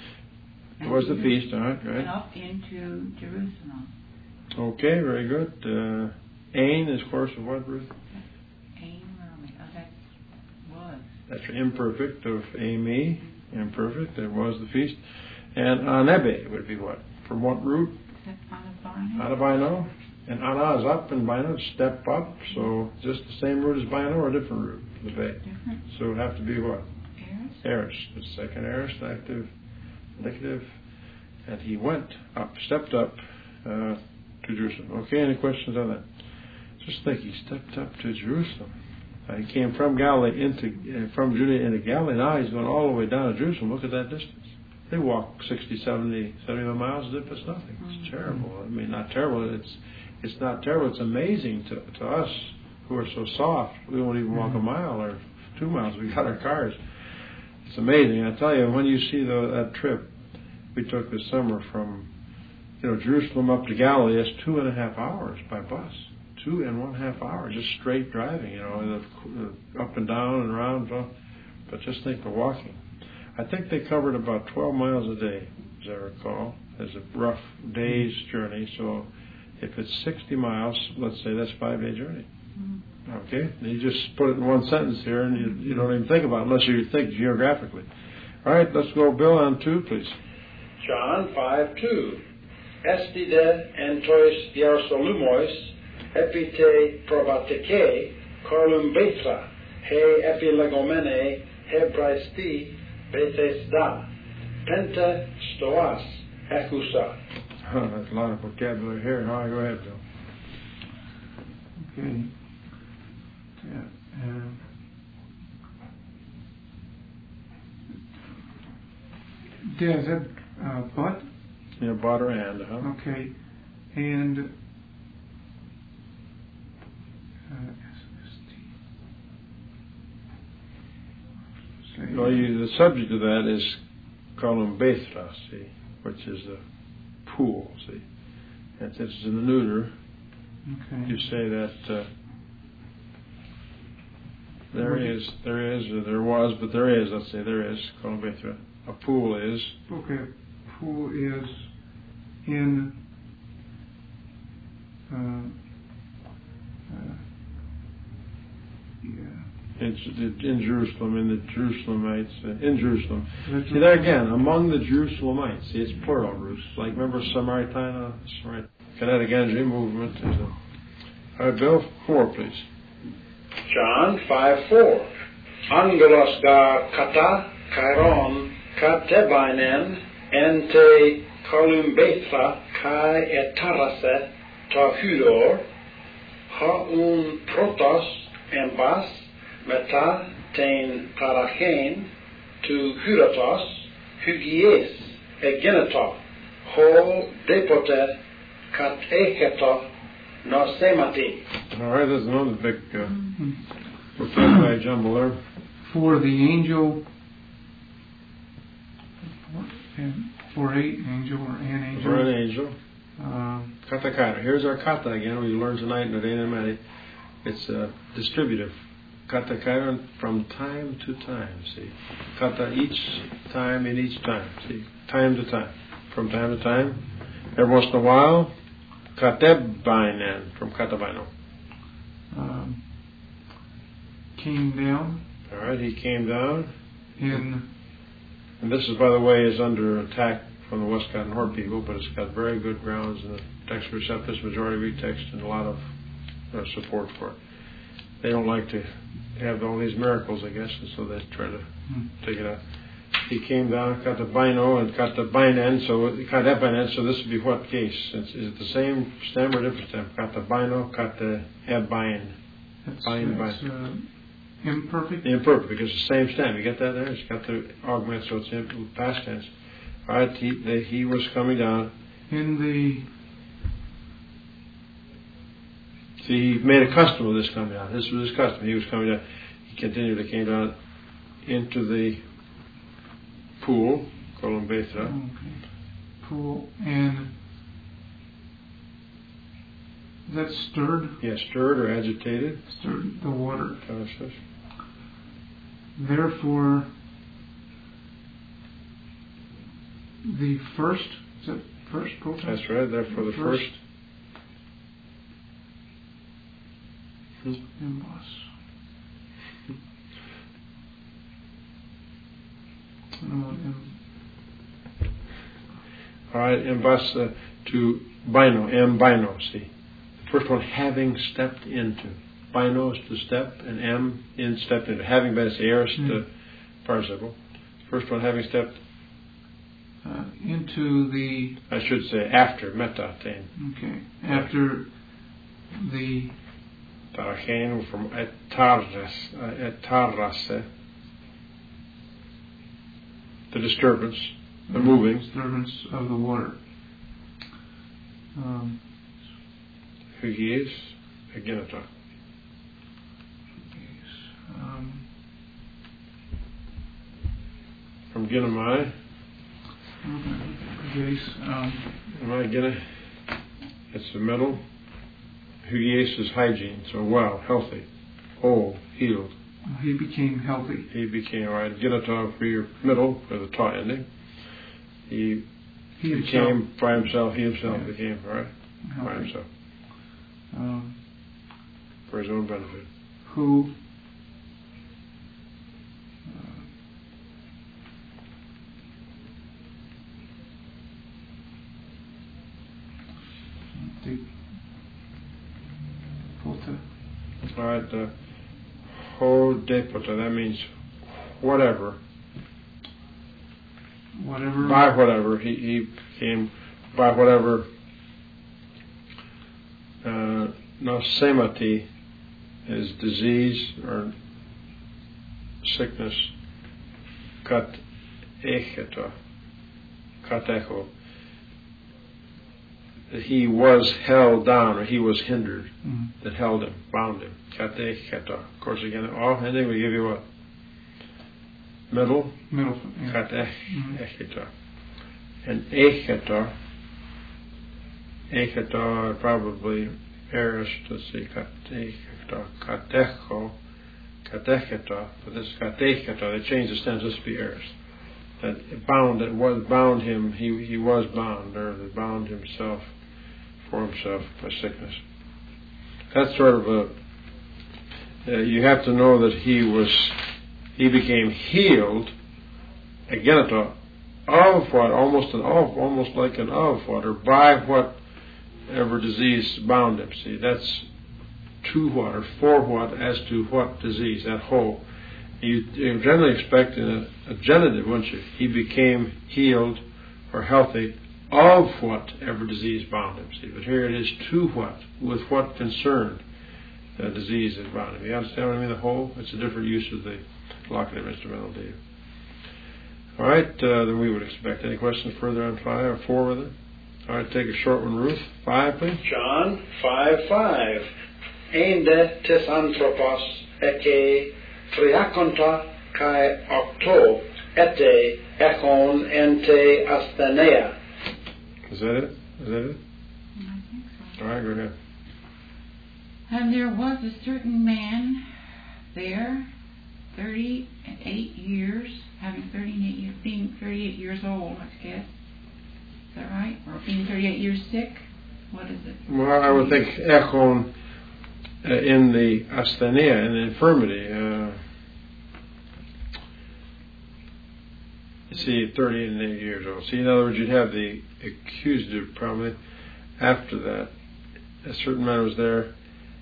It was the feast, all right, go And ahead. up into Jerusalem. Okay, very good. Uh, Ain is, of course, of what, Ruth? Aim, oh, that was. That's imperfect of Amy, imperfect, it was the feast. And Anebe would be what? From what root? Is that Anabino? Anabino. And Ana is up and Bino is step up, so just the same root as Bino or a different root? The bay. Different. So it would have to be what? Eris? Aorist. The second aorist, active, indicative. And he went up, stepped up uh, to Jerusalem. Okay, any questions on that? Just think, he stepped up to Jerusalem. Uh, he came from Galilee into, uh, from Judea into Galilee. Now he's going all the way down to Jerusalem. Look at that distance. They walk sixty, seventy, seventy miles as if it's nothing. It's mm-hmm. terrible. I mean, not terrible. It's it's not terrible. It's amazing to to us who are so soft. We won't even walk mm-hmm. a mile or two miles. We got our cars. It's amazing. I tell you, when you see the, that trip we took this summer from, you know, Jerusalem up to Galilee, it's two and a half hours by bus. Two and one half hours, just straight driving, you know, the, the up and down and around. But just think the walking. I think they covered about twelve miles a day, as I recall, as a rough day's journey. So if it's sixty miles, let's say that's a five-day journey. Mm-hmm. Okay? And you just put it in one sentence here, and you, you don't even think about it unless you think geographically. All right, let's go, Bill, on two, please. John five two. Estide entois Hierosolymos epite probatike colum betra he epilegomene hebraisti Bethesda, Penta Stoas, Akusa. Oh, that's a lot of vocabulary here. All right, go ahead, Bill. Okay. Yeah. Um, Is that uh, but? Yeah, but or and, huh? Okay. And uh, Well, you, the subject of that is column Bethra, see, which is a pool, see. And since it's in the neuter, okay. you say that uh, there okay. is, there is, or there was, but there is, let's say there is, column Bethra. A pool is. Okay, pool is in uh, Yeah. In, in Jerusalem, in the Jerusalemites, uh, in Jerusalem. See there again, among the Jerusalemites. See, it's plural roots. Like remember Samaritan, Samaritan. Kinetic energy movement. Is a, all right, Bill, four, please. John five four. Angelos ga kata kairon katebainen ente kolumbetra kai etarase ta hudor ha un protos embas meta ten parachen tu hudatos hugies egeneta ho depote kat echeto no semati. All right, there's another big uh, vocabulary jumble there. For the angel, and for a angel or an angel. For an angel. Uh, Kata kata. Here's our kata again. We learned tonight in the Dana Mati. It's uh, distributive. Kata kata from time to time. See, kata each time in each time. See, time to time, from time to time. Every once in a while, katebainen from katabaino. um, came down All right, he came down. in. And this is, by the way, is under attack from the Westcott and Hort people, but it's got very good grounds in the text receptus, majority read text, and a lot of uh, support for it. They don't like to have all these miracles, I guess, and so they try to Hmm. take it out. He came down, got the bino, and got the binen, so got that binen, so this would be what case? Is, is it the same stem or different stem? Got the bino, got the ebine. That's, Bind, that's uh, imperfect. Imperfect, because it's the same stem. You get that there? It's got the augment, so it's in past tense. All right, he, the, he was coming down. In the. See, he made a custom of this coming down. This was his custom. He was coming down. He continued to came down into the pool, Columbetra. Okay. Pool and. Is that stirred? Yeah, stirred or agitated. Stirred the water. Process. Therefore, the first, is that first protest? That's right, therefore the First. first. Hmm. Imbos. No, im- All right, embas uh, to bino, m bino, see. The first one, having stepped into. Bino is to step, and m, in stepped into. Having been, it's the aorist Mm. uh, participle. First one, having stepped, uh, into the, I should say, after, meta, tain. okay, after the, Tarachen from etarras, uh, etarrase, the disturbance, the moving. disturbance of the water. Um, Hugies, agenata. um, From Ginamai, okay, um, am I gonna? It's the middle. Hugies is hygiene, so well, healthy, whole, healed. he became healthy. He became, all right, Ginata for your middle, for the ta ending. He, He became himself, by himself, he himself Yeah. became, all right, by healthy. himself, Um, for his own benefit. who uh, the Pota, All right, uh, ho depota, that means whatever, whatever by whatever, he, he came by whatever, uh, nosemati is disease or sickness, kat echeta, katecho, that he was held down or he was hindered, mm, that held him, bound him, kat echeta. Of course, again, all ending we give you what? Middle, middle, yeah. kat Mhm. echeta. And echeta, echeta probably aorist, let's see, kat echeta, katecho, katecheta, but this is katecheta, they changed the stems, this would be aorist. That it bound, that was bound him, he he was bound, or that bound himself for himself by sickness. That's sort of a uh, you have to know that he was, he became healed, ageneto, of what, almost an of, almost like an of what, or by whatever disease bound him. See, that's to what, or for what, as to what disease, that whole. You, you generally expect in a, a genitive, wouldn't you? He became healed or healthy of whatever disease bound him. See, but here it is to what, with what concern the disease is bound him. You understand what I mean? The whole. It's a different use of the locative instrumental, do you? All right, uh, then we would expect. Any questions further on five or four with it? All right, take a short one, Ruth. Five, please. John five five. Einde tes anthropos eke triakonta kai octo ete ekon ente asthenea. Is that it? Is that it? I think so. All right, go ahead. And there was a certain man there, thirty-eight years, having thirty-eight years, being thirty-eight years old, I guess. Is that right? Or being thirty-eight years sick? What is it? Well, I would think echon uh, in the asthenia, in the infirmity. Uh, see, thirty and eight years old. See, in other words, you'd have the accusative probably after that. A certain man was there.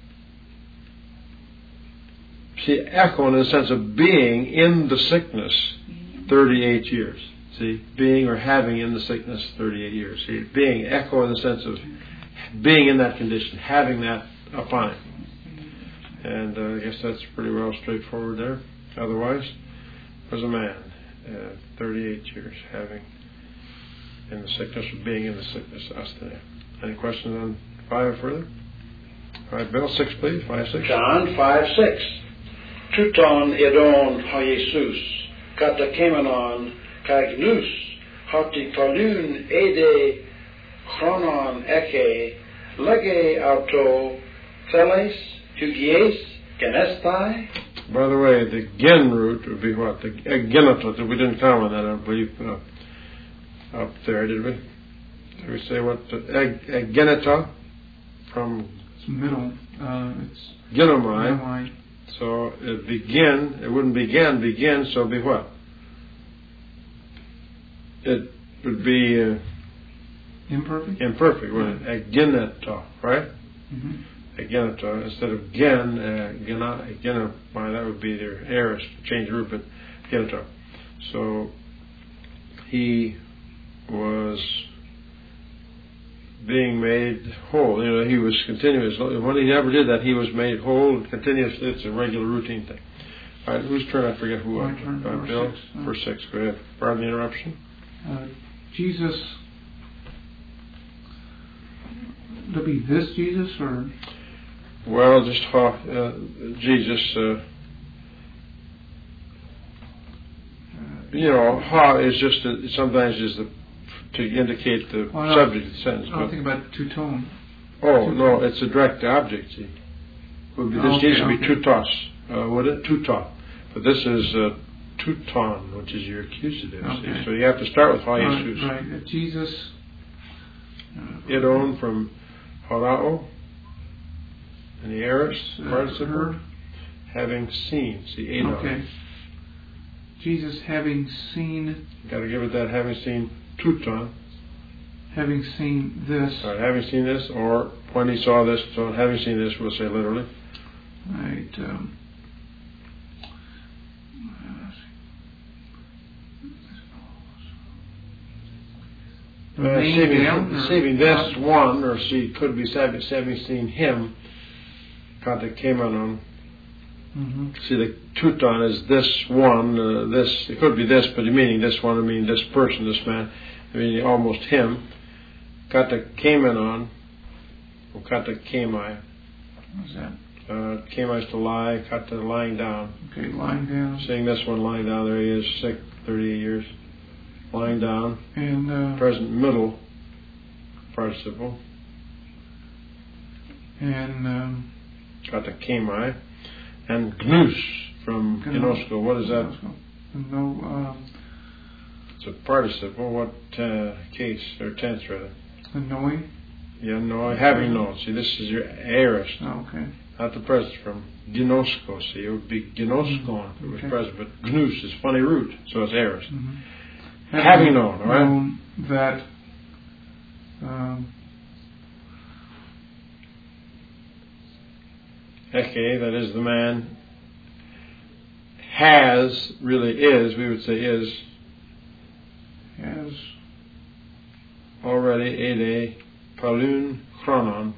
See, echo in the sense of being in the sickness thirty-eight years. See, being or having in the sickness thirty-eight years. See, being, echo in the sense of being in that condition, having that upon him. And uh, I guess that's pretty well straightforward there. Otherwise, there's a man, uh, thirty-eight years, having in the sickness or being in the sickness. Asthenia. Any questions on five further? All right, Bill, six please. Five, six. John five six. Tuton edon ha Jesus, kata kemenon kagnus, hoti falun ede chronon eke, lege auto theles, hugies, genestai. By the way, the gen root would be what? The ageneto. We didn't comment on that, I believe, uh, up there, did we? Did we say what? Ageneto from It's middle. Uh, it's genomai. genomai. So it begin, it wouldn't begin, begin, so it'd be what? It would be uh, imperfect. Imperfect, wouldn't it? Ageneto, right? Mm-hmm. Ageneto, instead of gen, uh, gena, gena, well, that would be their aorist, change the root, but ageneto. So he was being made whole. You know, he was continuous. When he never did that, he was made whole and continuous. It's a regular routine thing. All right, whose turn? I forget who. My uh, turn, uh, verse Bill, six, uh, verse six. Go ahead. Pardon the interruption. Uh, Jesus. Would it be this Jesus or? Well, just ha, uh, Jesus. Uh, you know, ha is just a, sometimes is the to indicate the well, subject of the sentence. I don't think about two-tone. Oh, two no, it's a direct object, see. Would be, this okay, needs to be okay. tutos, uh, would it? Tuton. But this is uh, tuton, which is your accusative, Okay. see. So you have to start with ha Right, Jesus. right. Uh, Jesus. Uh, Idon from horao, and the aorist uh, participle, heard. having seen, see, idon. Okay. Jesus having seen, Got to give it that, having seen tuton. having seen this. All right, having seen this, or when he saw this, so having seen this, we'll say literally. Right. Um, Uh, Remain saving, down, or- saving this one, or she could be having, having seen him, kata kemenon. Mm-hmm. See, the tuton is this one, uh, this, it could be this, but meaning this one, I mean this person, this man, I mean almost him. Kata kemenon, or kata kemai. What's that? Uh, kemai is to lie, kata lying down. Okay, lying down. Seeing this one lying down, there he is, sick, thirty-eight years. Lying down, And uh, present middle participle, and um, kata kemai, and gnus from Gnos. gnosko. What is that? no, um, It's a participle. What uh, case or tense rather? annoying. Yeah, no, having no. See, this is your aorist. Oh, okay. not the present, from ginosko. See, it would be ginoskon if it was Okay. present, but gnus is funny root, so it's aorist. Mm-hmm. Having, Having known, all right? known that um, Eke, that is the man, has, really is, we would say is, has already ede palun chronon,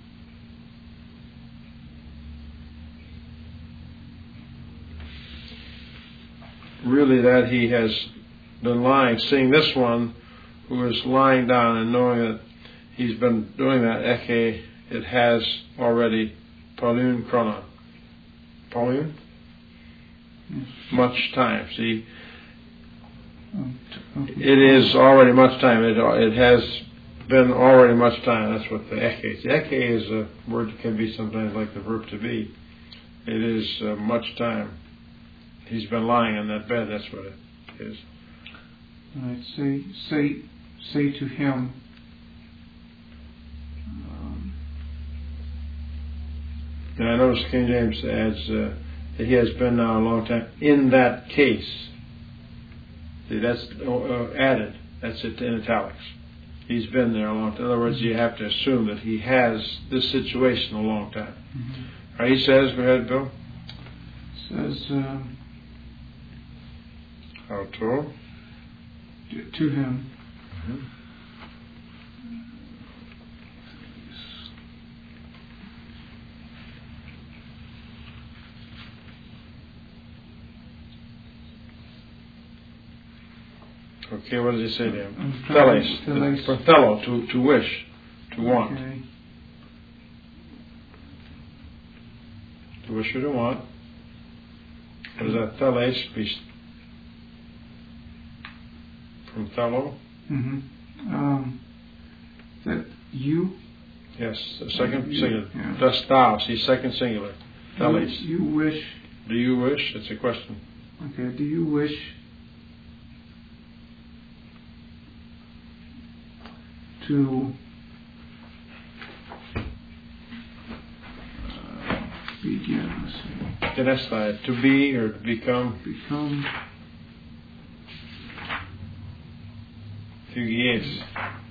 really that he has been lying, seeing this one who is lying down and knowing that he's been doing that, Eke, it has already palun chronon. Palun? yes. Much time. See, Um, t- it is already much time. It, it has been already much time. That's what the Eke is. The Eke is a word that can be sometimes like the verb to be. It is uh, much time. He's been lying on that bed. That's what it is. All right. Say, say, say to him. Um, And I notice King James adds uh, that he has been now a long time in that case. See, that's uh, added. That's it in italics. He's been there a long time. In other words, you have to assume that he has this situation a long time. mm-hmm. All right, he says, go ahead, Bill. Says um, How to? to, to him. Mm-hmm. Okay, what does he say to him? Um, Theles. theles. For thello, to, to wish, to want. Okay. To wish or to want. What is that? Theles be from thello? Mm-hmm. Um, that you. Yes, the second You- singular. yeah. Dost thou? See, second singular. Theles. You, you wish. Do you wish? It's a question. Okay. Do you wish to uh, begin? Let's see. Genestai, to be or to become. Become. Thugies.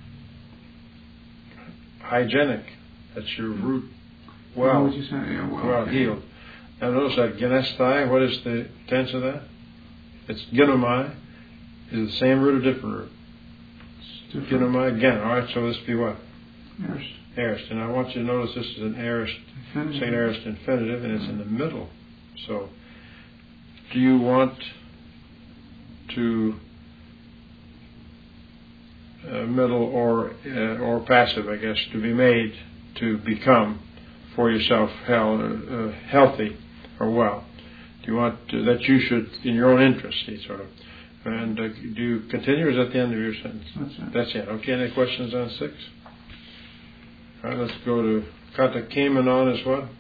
Hygienic. That's your root. Well, What would you say? Yeah, well, well okay. healed. Now notice that genestai, what is the tense of that? It's genomai. Is the same root or different root? It's different. Genomai, gen. Alright, so this be what? Aorist. Aorist. And I want you to notice this is an aorist, Infinitive. second aorist infinitive, and it's in the middle. So, do you want to uh, middle or uh, or passive, I guess, to be made to become for yourself hel- uh, healthy or well? Do you want to, that you should, in your own interest, see, sort of? And uh, do you continue, or is that the end of your sentence? That's it. That's it. Okay, any questions on six? All right, let's go to katakamenon is what?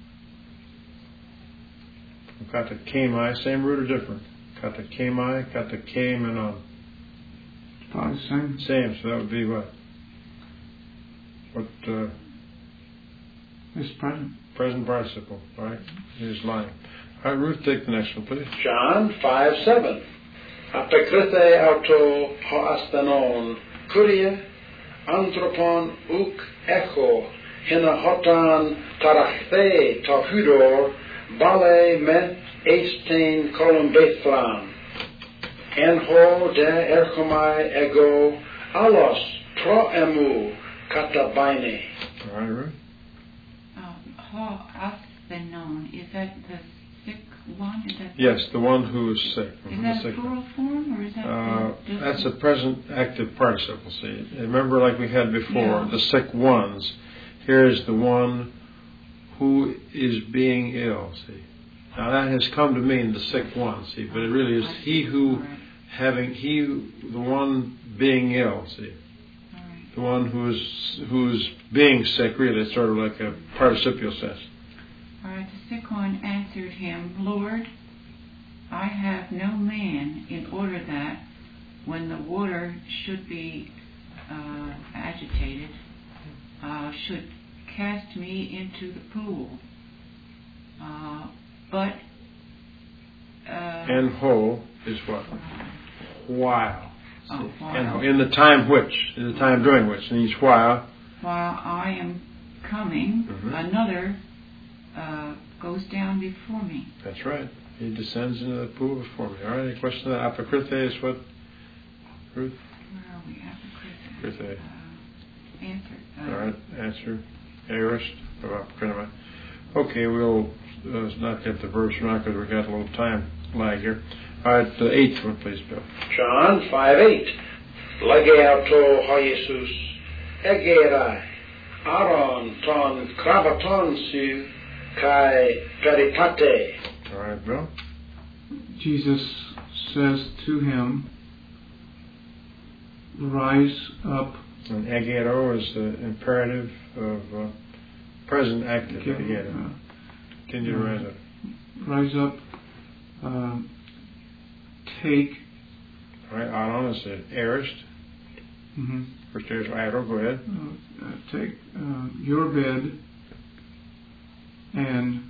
Katakemai, same root or different? Katakemai, katakamenon. Probably the same. Same, so that would be what? What, uh, It's present. present participle, right? He's lying. All right, Ruth, take the next one, please. John five seven. Apekrithe auto hoastanon kurie anthropon uk echo hina hotan tarachthe tahudor bale me eistain columbethlan enho de erchomai ego alos troemu katabaine. All right, Ruth. Um, ha asthenon, is that the sick one? Is that Yes, the one who is sick. Is Mhm, that the a sick one. plural form, or is that Uh, just that's a present active participle, see. Remember, like we had before, Yeah. the sick ones. Here is the one who is being ill, see. Now that has come to mean the sick one, see, but it really is he who All right. having, he, the one being ill, see. All right. The one who's, who's being sick, really, it's sort of like a participial sense. All right. The sick one answered him, Lord, I have no man, in order that when the water should be uh, agitated, uh, should cast me into the pool. Uh, but uh, And ho is what? While. Oh, See? while. And ho, in the time which, in the time during which, and each while. While I am coming, Mm-hmm. another uh, goes down before me. That's right. He descends into the pool before me. All right. Any question on that? Apokrythe is what? Ruth? Where are we? Apokrythe. Apokrythe. Uh, answer. Uh, All right. Answer. Aorist of Apokrythe. Okay. We'll uh, not get the verse now because we got a little time lag here. All right. The eighth one, please, Bill. John five eight. Lage auto ha Jesus egerai Aaron ton kravaton su kai peripate. All right, Bill. Jesus says to him, rise up. And agero is the imperative of uh, present active. Again, Agero. uh, Continue to rise up. Rise up. Um, take. All right. Aaron is the aorist. Mm-hmm. First aorist. Aaron. Go ahead. Uh, uh, take uh, your bed and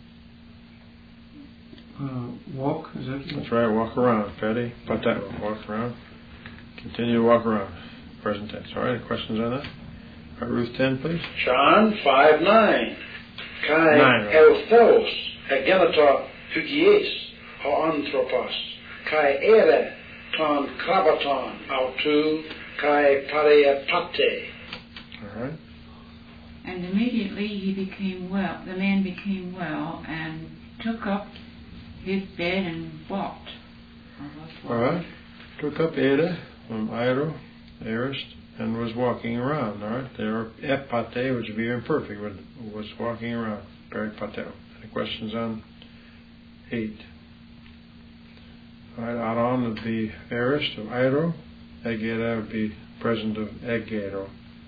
uh, walk. Is that? That's right. Walk around. Petty. Patat. Walk around. Continue to walk around. Present tense. All right. Any questions on that? All right, Ruth ten, please. John five nine. Kai Nine, right. eltheos egeneto hugies ha anthropos kai ere ton kravaton autu kai parepate. All right. And immediately he became well. The man became well and took up his bed and walked. All right. Took up Ada from Iro, aorist, and was walking around. All right. There, epate, which would be imperfect, was walking around. Peripateo. Any questions on eight? All right. Aaron would be aorist of Iro. Egera would be present of Egero.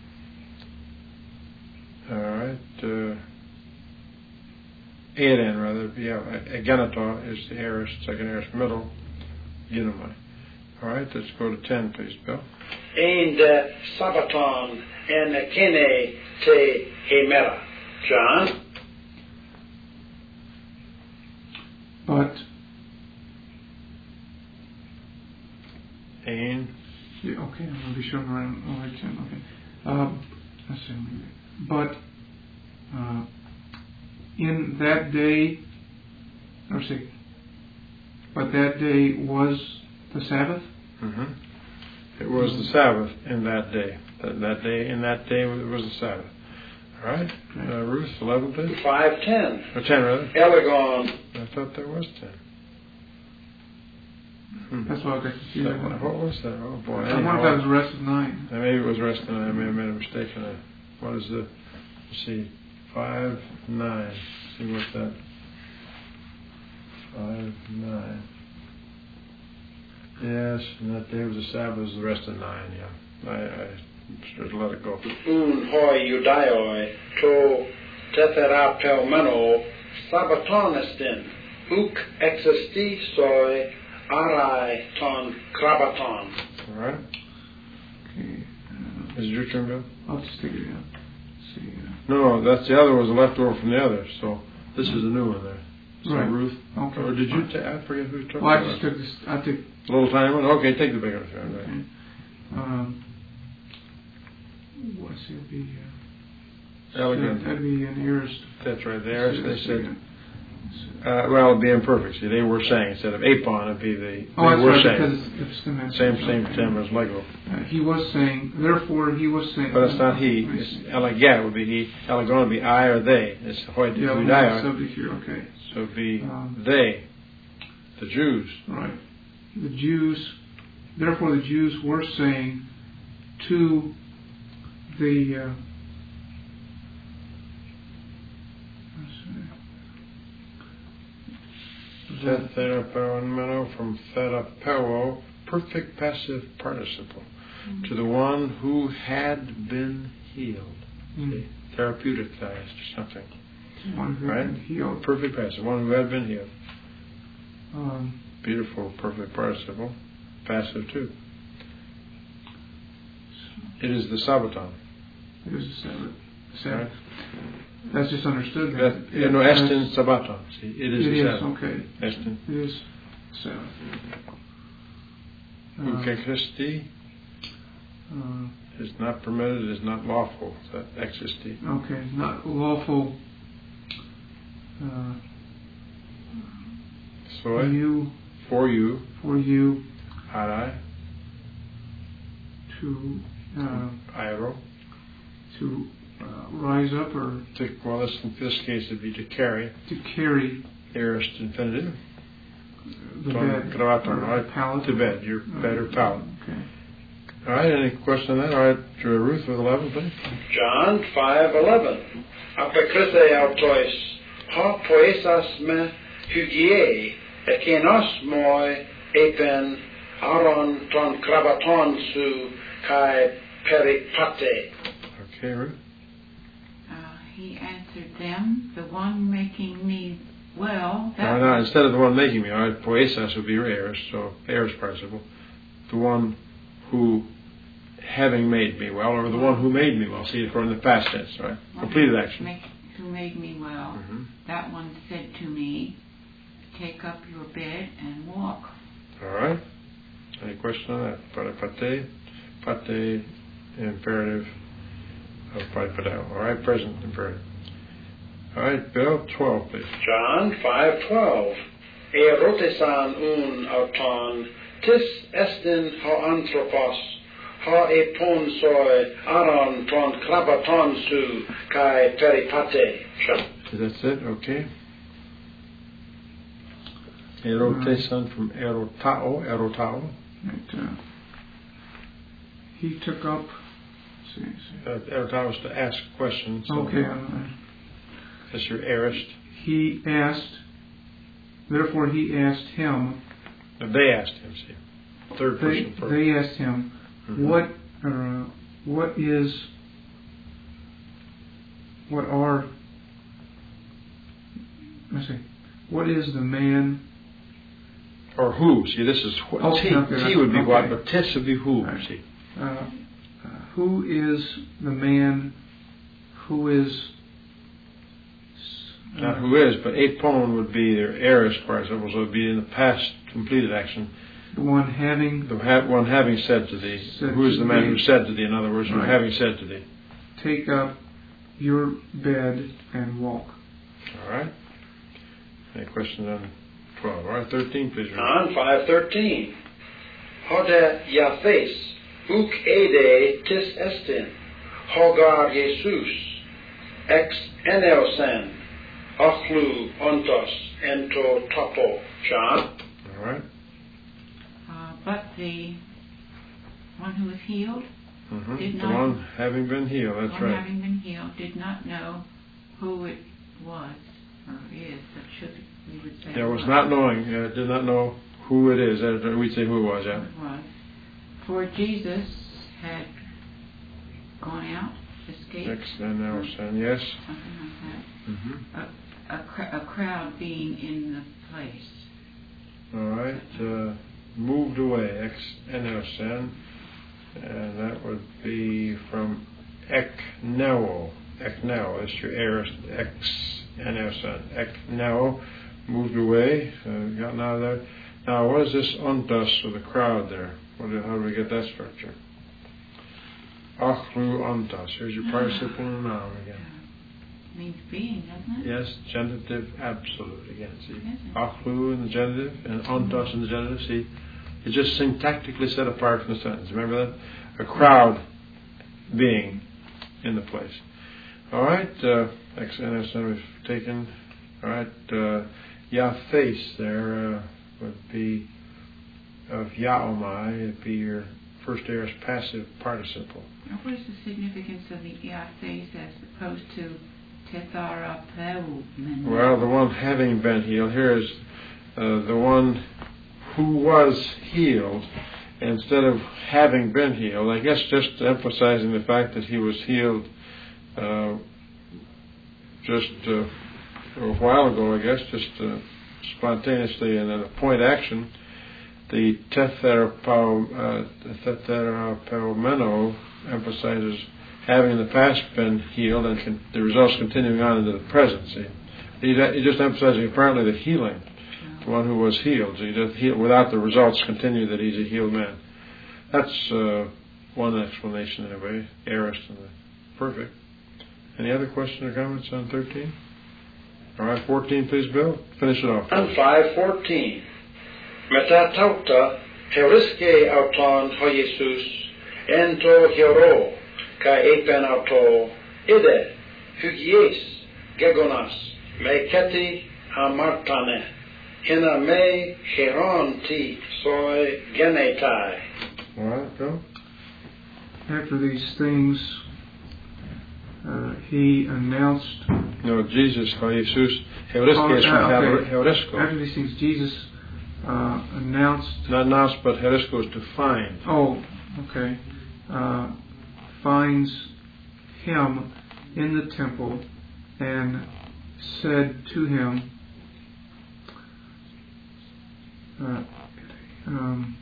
All right. Uh, Eren, rather. Yeah. Egeneto is the aorist, second aorist, middle. Ginomai. All right. Let's go to ten, please, Bill. Ein de sabaton en kene te hemera. John. But Ein. yeah, okay, I'm gonna be sure I'm right. Oh, right, ten. Okay. Um, let's see. But uh, in that day, or see. But that day was the Sabbath. Mm-hmm. It was the Sabbath in that day. That, that day, in that day, it was the Sabbath. All right. Uh, Ruth, eleven, please. five ten. Or ten, rather. Elegon. I thought there was ten. Hmm. That's why I got confused. That one- what was that? Oh, boy. I wonder if that was the rest of nine. Uh, maybe it was rest, and I may have made a mistake on that. What is the, let's see, five, nine. See what's that? Five, nine. Yes, and that day was the Sabbath, was the rest of nine, yeah. I, I should let it go. Un hoi judaioi to tetherapelmeno sabatonestin uk existi soi arai ton krabaton. All right. Okay. Uh, Is it your turn, Bill? I'll just take it out. Let's see. Uh, No, no, that's the other was left over from the other, so this is a new one there. So Right. Ruth, Okay. or did you take, I forget who took well, I it. just took this. I took. A little tiny one? Okay, take the bigger one. Right. Okay. Um, what's it be? Uh, Elegant. That'd be an aorist. That's right. There, Let's see, they let's said, see. uh, well, it'd be imperfect. See, they were saying, instead of apon, it'd be the, they Oh, that's were right, saying. because it's, it's gonna Same, same okay. term as Lego. Uh, he was saying, therefore he was saying. But it's not he. I It's see. elegat would be he. Elegon would be I or they. It's hoi de Yeah, we have judaioi. a subject here. Okay. So it'd be Um, they, the Jews. Right. The Jews, therefore the Jews were saying to the, uh, let's see. Thetherapeuomeno from therapeuo, perfect passive participle, mm-hmm. to the one who had been healed. Mm-hmm. See? Therapeuticized or something. One who right? had been healed. Perfect passive, one who had been healed. Um, Beautiful, perfect participle. Passive too. It is the Sabbaton. It is the Sabbath. Sabbath. That's just understood. That, you know, Estin Sabbaton. See, it is it the is, Sabbath. okay. Estin. It is Sabbath. Uke Christi Uh, is not permitted, is not lawful. That existi. okay, not lawful. Uh, So you for you, for you arai, to uh, airo, to uh, rise up or to, well, this, in this case, it'd be to carry, to carry aorist infinitive, the Ton- bed, gravaton, or right? pallet. To bed, your bed or pallet. Okay. All right, any question on that? All right, Ruth with eleven, please. John five eleven. Apokrythei autois, ha poesas me hygiei, ekenos moi epen aron ton kravaton su kai peripate. Okay, Ruth. Uh, he answered them, the one making me well. That No, no, instead of the one making me, all right, poesas would be your aorist, so aorist participle. The one who, having made me well, or the one who made me well. See, according to the past tense, right? Completed action. Make, who made me well. Mm-hmm. That one said to me, take up your bed and walk. All right. Any question on that? Paripate, pate, imperative of paripadeo. All right, present imperative. All right, Bill, twelve, please. John five twelve. Erotesan un auton, tis estin ha anthropos, ha epon soi aron ton kravaton su kai peripate. That's it, okay. Erotesan from erotao, erotao. Right, uh, he took up. Let's see, let's see. Uh, erotao is to ask questions. So Okay. Uh, that's your aorist. he asked. Therefore, he asked him. No, they asked him, see. Third They, person first. they asked him, Mhm. what, uh, what is, what are, let's see, what is the man? Or who? See, this is what Oh, T, okay, T would be okay. what, but tis would be who. Right. See. Uh, uh, who is the man who is? Uh, Not who is, but apon would be their aorist participle, so it would be in the past completed action. the one having The ha- one having said to thee. Said Who is to the man thee. who said to thee? In other words, who Right. having said to thee. take up your bed and walk. All right. Any questions on twelve? All right, thirteen, please. Ruth. John five thirteen. Hode Yathes, uk ede tis estin, hogar Jesus, ex eneosen, achlu ontos ento topo. John. All right. Uh, but the one who was healed, Mm-hmm. Did The not- one having been healed, that's one right. having been healed, did not know who it was or is, but should we would say There was was. not knowing, uh, did not know who it is. Uh, we'd say who it was, Who yeah. it was. For Jesus had gone out, escaped, Ex eneosen, yes. something like that. Mm-hmm. A, cr- a crowd being in the place. All right, uh, moved away, ex eneosen, and that would be from ekneo, ekneo, that's your aorist, ex eneosen, ekneo, moved away, uh, gotten out of there. Now, what is this ontos with the crowd there? What do, how do we get that structure? Achlu ontos, here's your participle noun again. Uh, means being, doesn't it? Yes, genitive absolute again, see? Yes. Achlu in the genitive and ontos in the genitive, see? It's just syntactically set apart from the sentence. Remember that? A crowd being in the place. All right, uh, ex eneosen we've taken. All right, uh, Yathes there uh, would be of Yaomai, it'd be your first aorist passive participle. Now, what is the significance of the Yathes as opposed to Tetharapeumene? Well, the one having been healed, here is uh, the one who was healed instead of having been healed. I guess just emphasizing the fact that he was healed uh, just uh, a while ago, I guess, just uh, spontaneously and in a point action. The tetherapau, uh, tetherapomeno emphasizes having in the past been healed, and con- the results continuing on into the present. See, he, he just emphasizing apparently the healing, the one who was healed. So he just healed without the results continue that he's a healed man. That's uh, one explanation anyway. Aorist and the perfect. Any other questions or comments on thirteen? All right, fourteen, please, Bill. Finish it off. And five fourteen. Metatauta heuriske auton ho Jesus ento hiero ka epen auto ide hygies gegonas me keti hamartane hina me heron ti soy genetai. All right, Bill. After these things, uh, he announced. No, Jesus, ho Jesus, heuriske is from Oh, okay. heurisko. After these things, Jesus uh, announced. Not announced, but heurisko is to find. Oh, okay. Uh, finds him in the temple and said to him, uh, um,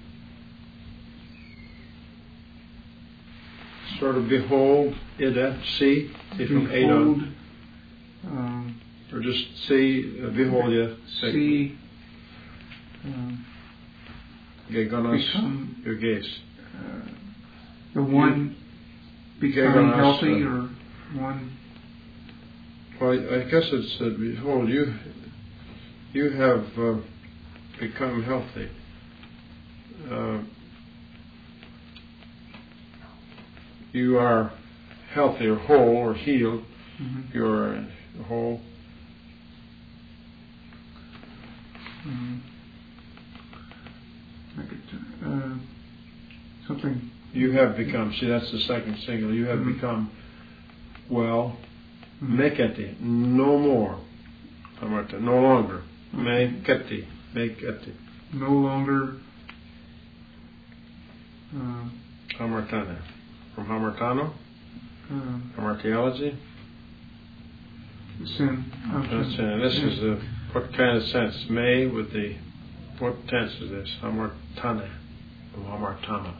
Sort of behold, ida, see, see from behold, Adon. um, Or just see, uh, behold, yeah. see, um, Gegonos, become, your gaze. uh, the one becoming Gegonos, healthy, uh, or one. Well, I guess it's uh, behold, you, you have uh, become healthy. Uh, you are healthy or whole or healed. Mm-hmm. You're uh, whole. Um, I could, uh, something. You have become. See, that's the second singular. You have Mm-hmm. become well. Mm-hmm. Meketi, no more. Hamarta, no longer. Meketi, meketi. No longer. Uh, Hamartana. From hamartano, uh, hamartiology. sin. That's it. This is the, what kind of sense? May with the, what tense is this? Hamartana, from hamartana.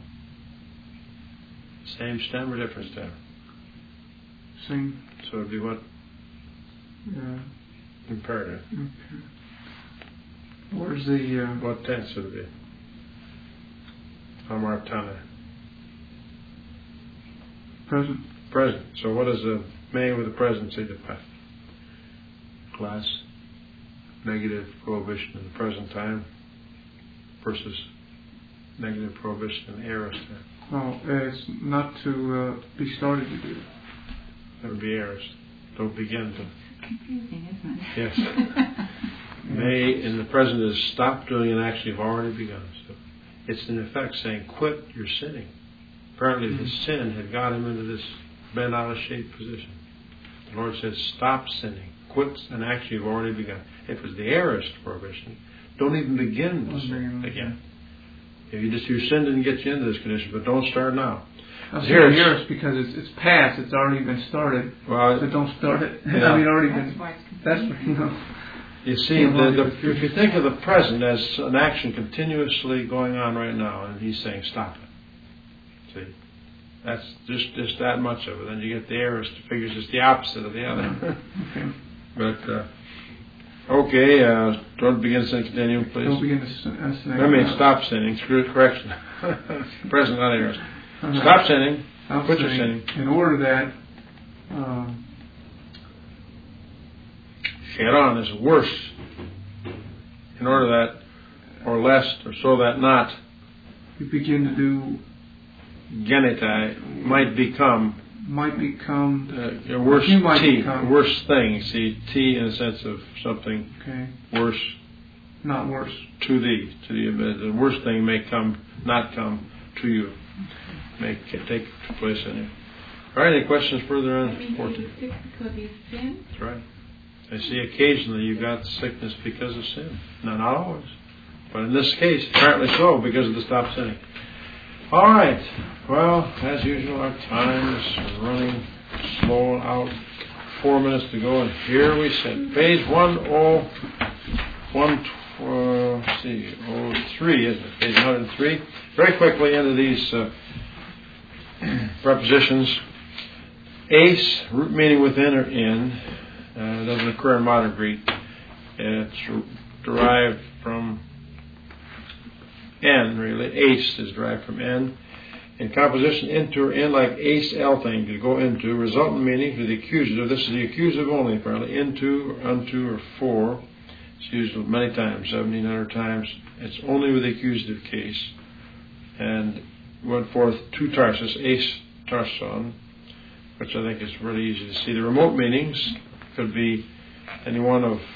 Same stem or different stem? Same. So it'd be what? Uh, Imperative. okay. Where's the? Uh, What tense would it be? Hamartana. present. Present. So what does the may with the present signify? Class. Negative prohibition in the present time versus negative prohibition in aorist time. Oh, it's not to uh, be started to do. That would be aorist. Don't begin to. Confusing, isn't it? Yes. May in the present is stop doing an action you've already begun. So it's in effect saying quit your sinning. Apparently mm-hmm. his sin had got him into this bent out of shape position. The Lord said stop sinning. Quit an action you've already begun. If it's the aorist prohibition, don't even begin to sin again. If you just your sin didn't get you into this condition, but don't start now. I'm saying aorist because it's it's past. It's already been started. Well, so don't start it. Yeah. I mean, already That's been. why it's That's confusing. you know. You see, the, the, if you think of the present as an action continuously going on right now, and he's saying stop it. See, that's just just that much of it. Then you get the aorist figures it's the opposite of the other. Okay. But uh, okay, uh, don't begin sin continuum, please. Don't begin to sin. Uh, sin I mean, stop sinning. Screw correction. Present, not aorist. Uh-huh. Stop sinning. I'm Quit your saying, sinning. in order that. Um, Cheron is worse. In order that, or lest, or so that not, you begin to do. genetai might become Might become. uh, a worse You might T, become- a worse thing. See, T in the sense of something Okay. worse Not worse. to thee. To the, the worst thing may come, not come to you. May take place in you. All right, any questions further I on mean, fourteen? he's sick because he's sinned. That's right. I see occasionally you got sickness because of sin. Now, not always. But in this case, apparently so, because of the stop sinning. All right. Well, as usual, our time is running slow out. Four minutes to go, and here we sit. Page one oh one, uh, let's see, oh three, isn't it? Page one hundred three. Very quickly into these uh, prepositions. Ace, root meaning within or in, uh, doesn't occur in modern Greek. It's derived from N, really. Ace is derived from N. In composition, into or in, like ace el thing, to go into. Resultant meaning to the accusative. This is the accusative only, apparently. Into, or unto, or for. It's used many times, seventeen hundred times. It's only with the accusative case. And went forth to Tarsus, ace tarson, which I think is really easy to see. The remote meanings could be any one of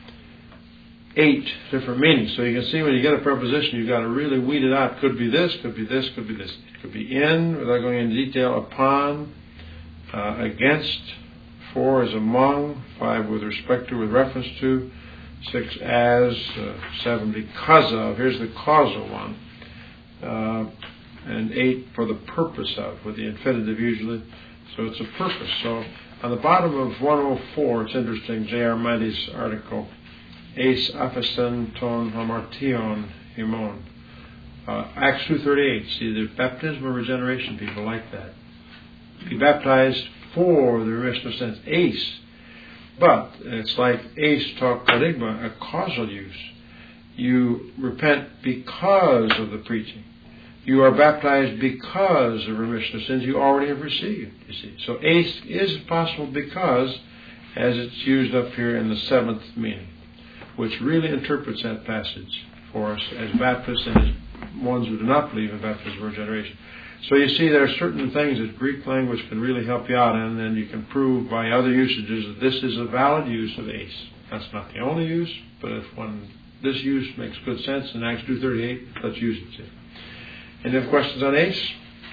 eight different meanings. So you can see when you get a preposition, you've got to really weed it out. Could be this, could be this, could be this. It could be in, without going into detail, upon, uh, against, for is among, five with respect to, with reference to, six as, uh, seven because of. Here's the causal one. Uh, and eight for the purpose of, with the infinitive usually. So it's a purpose. So on the bottom of one oh four, it's interesting, J R. Mindy's article, Ace aphesten ton hamartion himon. Uh, Acts two thirty-eight. See, the baptism or regeneration people like that. Be baptized for the remission of sins. Ace. But it's like ace talk paradigma, a causal use. You repent because of the preaching. You are baptized because of remission of sins you already have received, you see. So ace is possible because, as it's used up here in the seventh meaning, which really interprets that passage for us as Baptists and as ones who do not believe in baptism or regeneration. So you see there are certain things that Greek language can really help you out in, and you can prove by other usages that this is a valid use of ace. That's not the only use, but if one this use makes good sense in Acts two thirty-eight, let's use it. See. Any other questions on ace?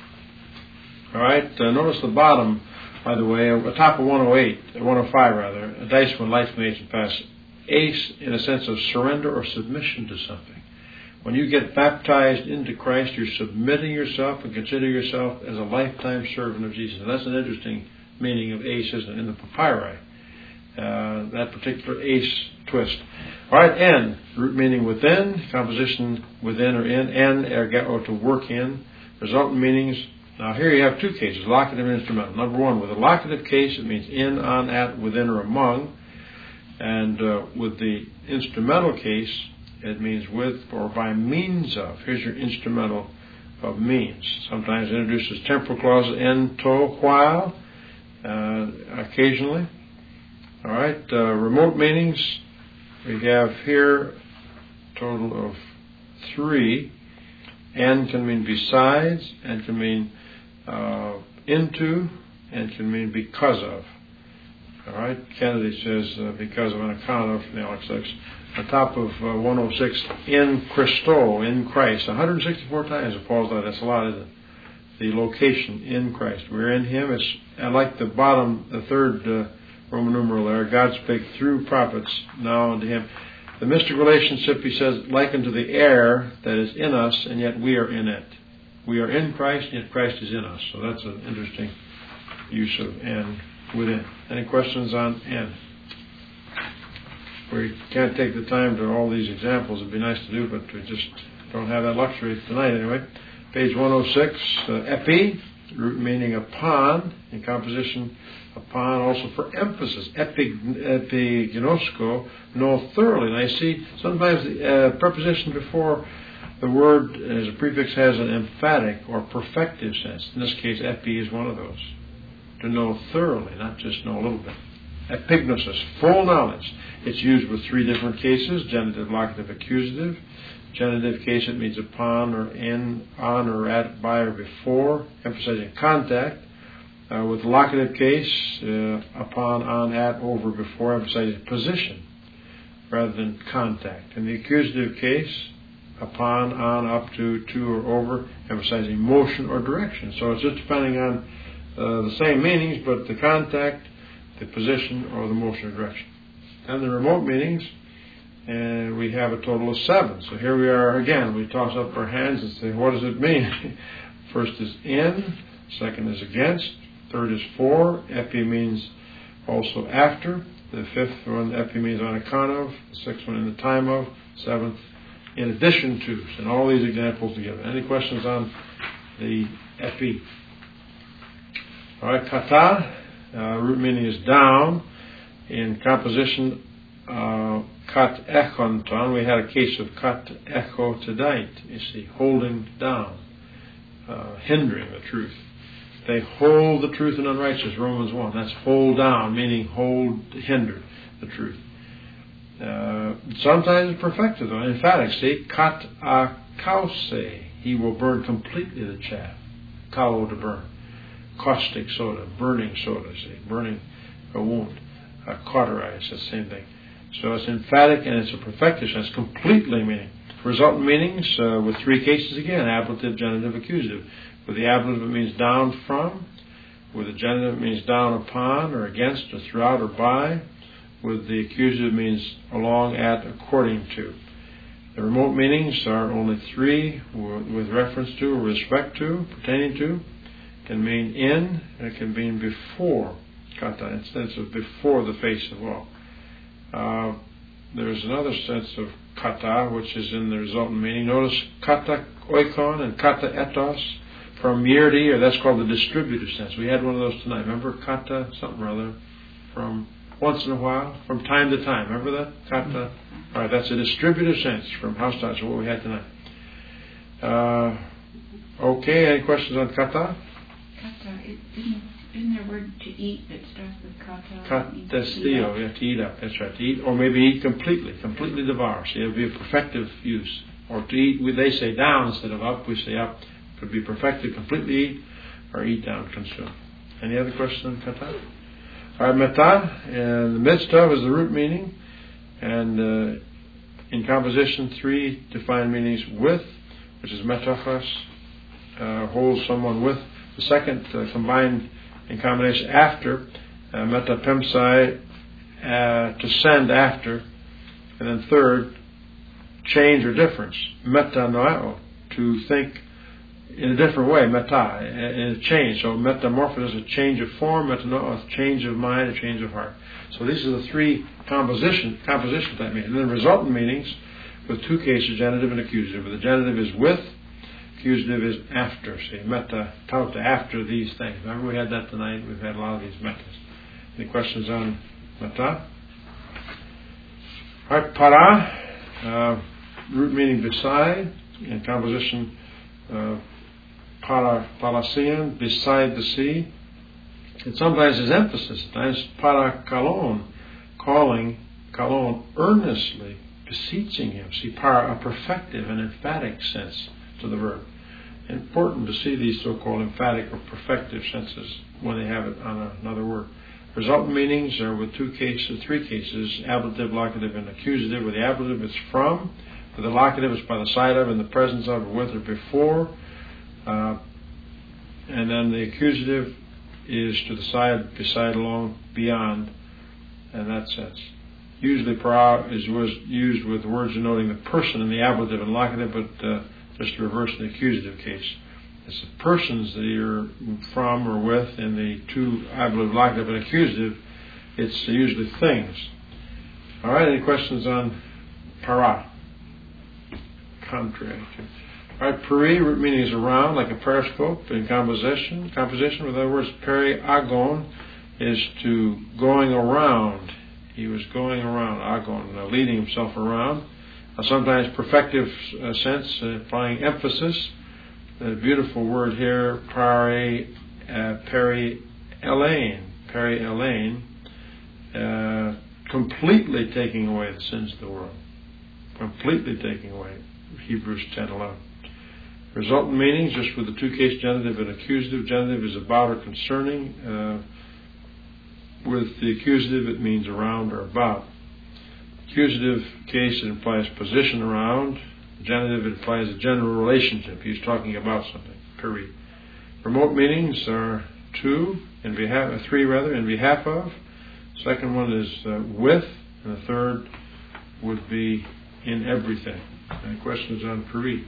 All right, uh, notice the bottom, by the way, the top of one oh eight, one oh five rather, a dice when life from ancient past. Ace in a sense of surrender or submission to something. When you get baptized into Christ, you're submitting yourself and consider yourself as a lifetime servant of Jesus. And that's an interesting meaning of ace, isn't it, in the papyri, uh, that particular ace twist. All right, N, root meaning within, composition within or in, N, ergo, to work in, resultant meanings. Now here you have two cases, locative and instrumental. Number one, with a locative case, it means in, on, at, within, or among. And uh, with the instrumental case, it means with or by means of. Here's your instrumental of means. Sometimes it introduces temporal clauses, en, to, while, uh, occasionally. All right, uh, remote meanings. We have here a total of three. En can mean besides, and can mean uh, into, and can mean because of. All right, Kennedy says uh, because of, an account of, from the Alex six. On top of uh, one oh six, in Christo, in Christ. one hundred sixty-four times it falls out. That's a lot, isn't it? The location, in Christ. We're in Him. It's I like the bottom, the third uh, Roman numeral there. God spake through prophets now unto Him. The mystic relationship, he says, likened to the air that is in us, and yet we are in it. We are in Christ, and yet Christ is in us. So that's an interesting use of N within. Any questions on N? We can't take the time to all these examples. It'd be nice to do, but we just don't have that luxury tonight anyway. Page one oh six, uh, epi, root meaning upon, in composition upon, also for emphasis. Epi, epignosko, know thoroughly. And I see sometimes the uh, preposition before the word as a prefix has an emphatic or perfective sense. In this case, epi is one of those. To know thoroughly, not just know a little bit. Epignosis, full knowledge. It's used with three different cases, genitive, locative, accusative. Genitive case, it means upon or in, on or at, by or before, emphasizing contact. Uh, with locative case, uh, upon, on, at, over, before, emphasizing position rather than contact. In the accusative case, upon, on, up to, to, or over, emphasizing motion or direction. So it's just depending on uh, the same meanings, but the contact, the position, or the motion or direction. And the remote meanings, and we have a total of seven. So here we are again. We toss up our hands and say, what does it mean? First is in, second is against, third is for, epi means also after, the fifth one, epi means on account of, the sixth one in the time of, seventh in addition to, and all these examples together. Any questions on the epi? All right, kata, Uh, root meaning is down. In composition, uh, kat echonton, we had a case of kat echo tonight. You see, holding down, uh, hindering the truth. They hold the truth in unrighteousness, Romans one. That's hold down, meaning hold, hinder the truth. Uh, sometimes it's perfected, though. Emphatic, see, kat akause, he will burn completely the chaff. Kao, to burn. Caustic soda, burning soda, see, burning a wound. Uh, cauterize, the same thing. So it's emphatic and it's a perfected sense, completely meaning. Resultant meanings uh, with three cases again: ablative, genitive, accusative. With the ablative it means down from. With the genitive it means down upon or against or throughout or by. With the accusative it means along, at, according to. The remote meanings are only three with reference to or respect to, pertaining to. It can mean in, and it can mean before. Kata, in sense of before the face of all. Uh, there's another sense of kata, which is in the resultant meaning. Notice kata oikon and kata etos from year to year. That's called the distributive sense. We had one of those tonight. Remember kata something or other from once in a while, from time to time. Remember that kata? All right, that's a distributive sense from house to house. What we had tonight. Uh, okay, any questions on kata? Kata, it didn't. Isn't there a word to eat that starts with kata? Katastio, yeah, to eat up. That's right, to eat, or maybe eat completely, completely devour. See, it would be a perfective use. Or to eat, they say down instead of up. We say up. It could be perfected, completely eat, or eat down, consume. Any other questions on kata? All right, meta, and the midst of is the root meaning, and uh, in composition, three defined meanings: with, which is metachos, uh, holds someone with. The second uh, combined in combination after, uh, metapemsai, uh, to send after, and then third, change or difference, metanoeo, to think in a different way, meta, in a change. So metamorphosis is a change of form, metanoeo, a change of mind, a change of heart. So these are the three composition composition type meanings. And then resultant meanings with two cases, genitive and accusative. The genitive is with, accusative is after. See, meta, tauta, after these things. Remember we had that tonight. We've had a lot of these metas. Any questions on meta? All right, para, uh, root meaning beside, in composition, uh, para, parasian, beside the sea. And sometimes there's emphasis. Sometimes para kalon, calling, kalon, earnestly, beseeching him. See, para, a perfective and emphatic sense to the verb. Important to see these so-called emphatic or perfective senses when they have it on another word. Resultant meanings are with two cases, three cases: ablative, locative, and accusative. With the ablative, it's from. With the locative, it's by the side of, in the presence of, or with, or before. Uh, and then the accusative is to the side, beside, along, beyond, in that sense. Usually, para is was used with words denoting the person in the ablative and locative, but uh, just to reverse the accusative case. It's the persons that you're from or with in the two ablative, locative, and accusative. It's usually things. All right, any questions on para? Contrary. All right, peri, root meaning is around, like a periscope in composition. Composition, with other words, peri agon is to going around. He was going around, agon, uh, leading himself around. Uh, sometimes perfective uh, sense, uh, applying emphasis. The beautiful word here, pari, uh, peri elaine, peri elaine, uh, completely taking away the sins of the world. Completely taking away. Hebrews ten eleven. Resultant meanings, just with the two-case genitive and accusative. Genitive is about or concerning. Uh, with the accusative, it means around or about. Accusative case, it implies position around. Genitive, it implies a general relationship. He's talking about something. Peri. Remote meanings are two, in behalf, three rather, in behalf of. Second one is uh, with, and the third would be in everything. Any questions on peri?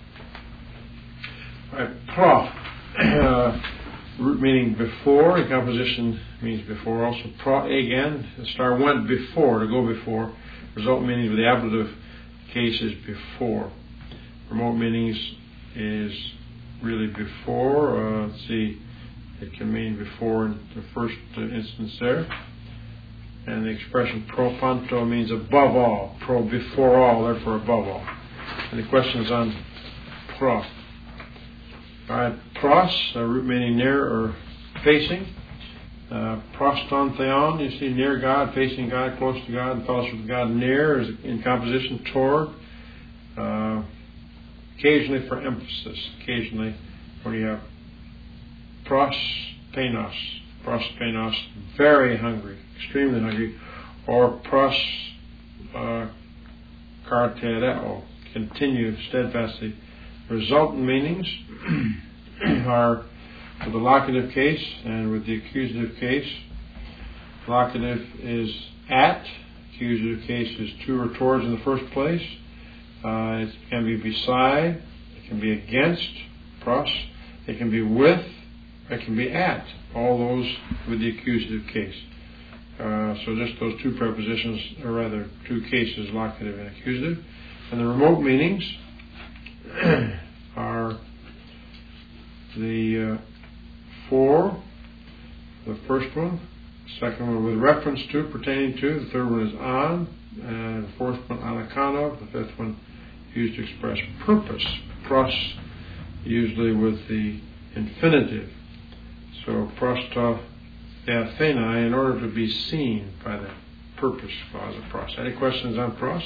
All right, pro. Uh, root meaning before, in composition means before. Also, pro again. The star went before, to go before. Result meaning with the ablative case is before. Remote meanings is really before. Uh, let's see. It can mean before in the first uh, instance there. And the expression pro panto means above all, pro before all, therefore above all. Any questions on pro? All right, pros, uh, root meaning near or facing. Uh, proston theon, you see near God, facing God, close to God, and fellowship with God. Near is in composition toward. Uh, occasionally for emphasis. Occasionally when you have prospenos, prospenos, very hungry, extremely hungry, or pros uh, kartereo, continue steadfastly. Resultant meanings are for the locative case and with the accusative case. Locative is at, accusative case is to or towards in the first place. Uh, it can be beside, it can be against, pros, it can be with, it can be at, all those with the accusative case. Uh, so just those two prepositions, or rather two cases, locative and accusative. And the remote meanings are the uh, for, the first one, second one with reference to, pertaining to, the third one is on, and the fourth one on account of, the fifth one used to express purpose, pros, usually with the infinitive. So prosto theathenai, in order to be seen by the purpose clause of pros. Any questions on pros?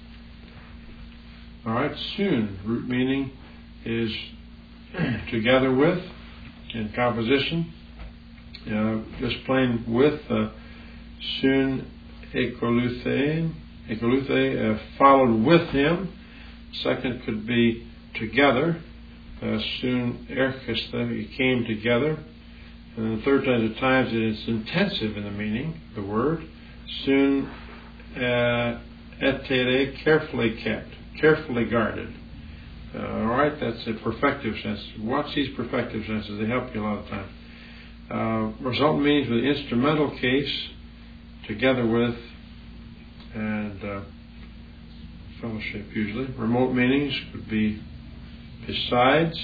All right, soon, root meaning is together with, in composition, uh, just plain with, uh, soon ekoluthein, ekoluthe, uh, followed with him. Second could be together, uh, soon erchisthe, he came together. And the third time, the times it is intensive in the meaning, the word, soon uh, etere, carefully kept, carefully guarded. Uh, all right, that's a perfective sense. Watch these perfective senses; they help you a lot of time. Uh, resultant meanings with instrumental case, together with, and uh, fellowship usually. Remote meanings could be besides,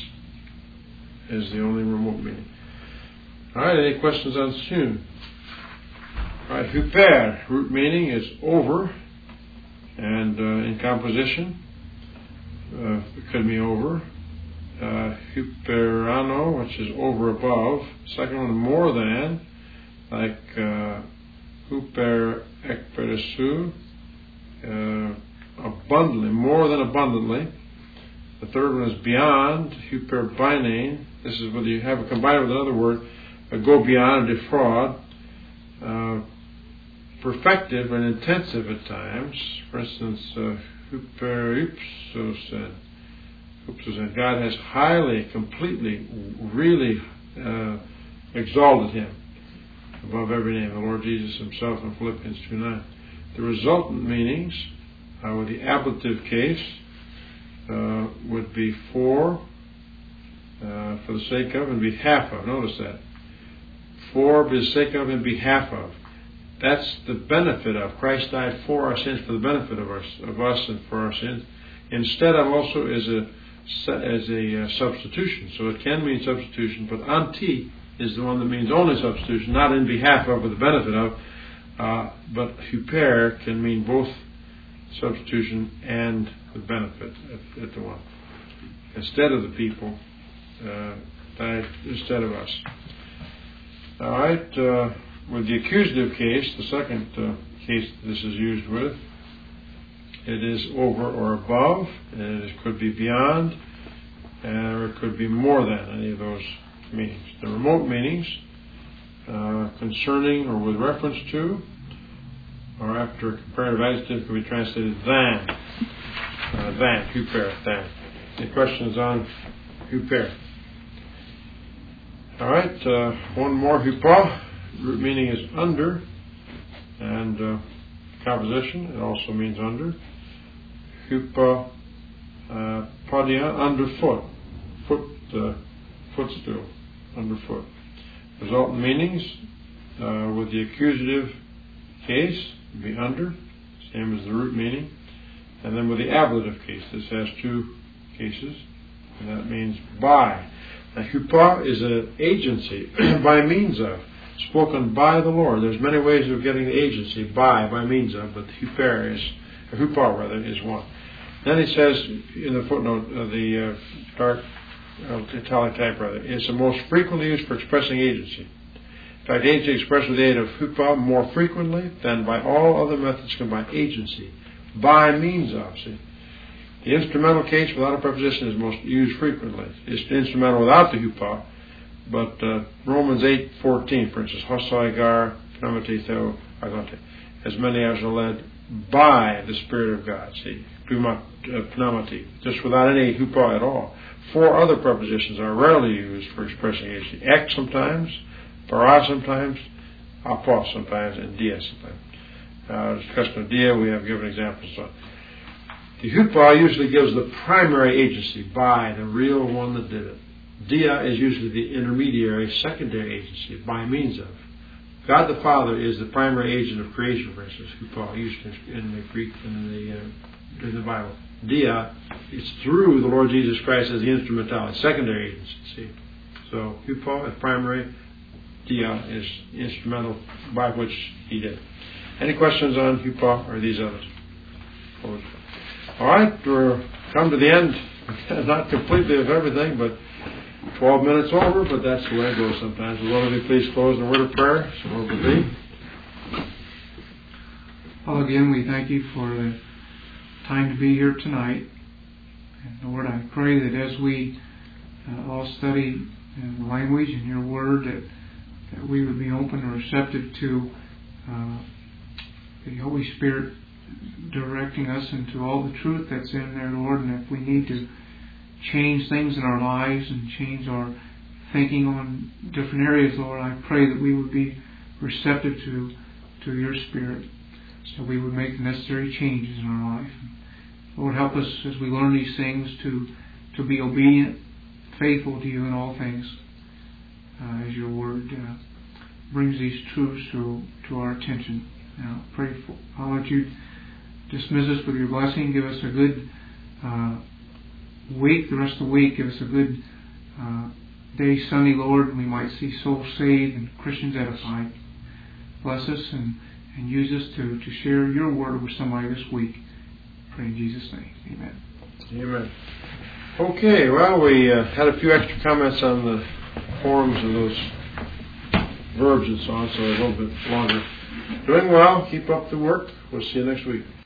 is the only remote meaning. All right, any questions on soon? All right, huper, root meaning is over, and uh, in composition, uh, it could mean over. Uh, huperano, which is over above. Second one, more than, like uh, huper ekperesu, uh, abundantly, more than abundantly. The third one is beyond, huperbainein. This is whether you have it combined with another word, uh, go beyond, defraud. Uh, perfective and intensive at times. For instance, uh, huperypsosen. Upsosen. God has highly, completely, really uh, exalted him above every name. The Lord Jesus himself in Philippians two nine. The resultant meanings, uh, with the ablative case, uh, would be for, uh, for the sake of, and behalf of. Notice that. For, for the sake of, and behalf of. That's the benefit of. Christ died for our sins, for the benefit of, our, of us and for our sins. Instead of also is a as a uh, substitution. So it can mean substitution, but anti is the one that means only substitution, not in behalf of or the benefit of. Uh, but huper can mean both substitution and the benefit at, at the one. Instead of the people, uh, died instead of us. All right, uh, with the accusative case, the second uh, case this is used with, it is over or above, and it could be beyond, or it could be more than any of those meanings. The remote meanings, uh, concerning or with reference to, or after a comparative adjective, can be translated than. Uh, than, huper, than. Any questions on huper? All right, uh, one more, hupa. Root meaning is under, and uh, composition, it also means under. Hupa uh, podia, underfoot, foot, uh, footstool, underfoot. Resultant meanings, uh, with the accusative case, be under, same as the root meaning. And then with the ablative case, this has two cases, and that means by. A hupa is an agency, by means of, spoken by the Lord. There's many ways of getting the agency, by, by means of, but huper is, or hupa rather, is one. Then he says in the footnote of the uh, dark uh, italic type rather, is the most frequently used for expressing agency. In fact, agency expressed with the aid of hupa more frequently than by all other methods combined. Agency, by means of. See, the instrumental case without a preposition is most used frequently. It's the instrumental without the hupa, but uh, Romans eight fourteen, for instance, hosai gar pneumati theo agonte, as many as are led by the Spirit of God. See, pneumati, just without any hupa at all. Four other prepositions are rarely used for expressing agency. Ek sometimes, para sometimes, apos sometimes, and dia sometimes. Uh, discussion of dia, we have given examples of. The hupa usually gives the primary agency, by, the real one that did it. Dia is usually the intermediary, secondary agency, by means of. God the Father is the primary agent of creation, for instance, hupa, used in the Greek and in the, uh, in the Bible. Dia is through the Lord Jesus Christ as the instrumentality, secondary agency. See? So hupa is primary, dia is instrumental by which he did. Any questions on hupa or these others? All right, we're come to the end, not completely of everything, but twelve minutes over, but that's the way it goes sometimes. Will one of you please close in a word of prayer? So Lord will be. Well, again, we thank you for the time to be here tonight. And Lord, I pray that as we uh, all study uh, the language and your word, that, that we would be open and receptive to uh, the Holy Spirit directing us into all the truth that's in there, Lord, and if we need to change things in our lives and change our thinking on different areas, Lord, I pray that we would be receptive to to your Spirit, so we would make the necessary changes in our life. Lord, help us as we learn these things to to be obedient, faithful to you in all things, uh, as your word uh, brings these truths to to our attention. Now, pray for. I'll let you dismiss us with your blessing. Give us a good uh, week, the rest of the week. Give us a good uh, day, Sunday, Lord, and we might see souls saved and Christians edified. Bless us and, and use us to, to share your word with somebody this week. Pray in Jesus' name. Amen. Amen. Okay, well, we uh, had a few extra comments on the forms of those verbs and so on, so a little bit longer. Doing well. Keep up the work. We'll see you next week.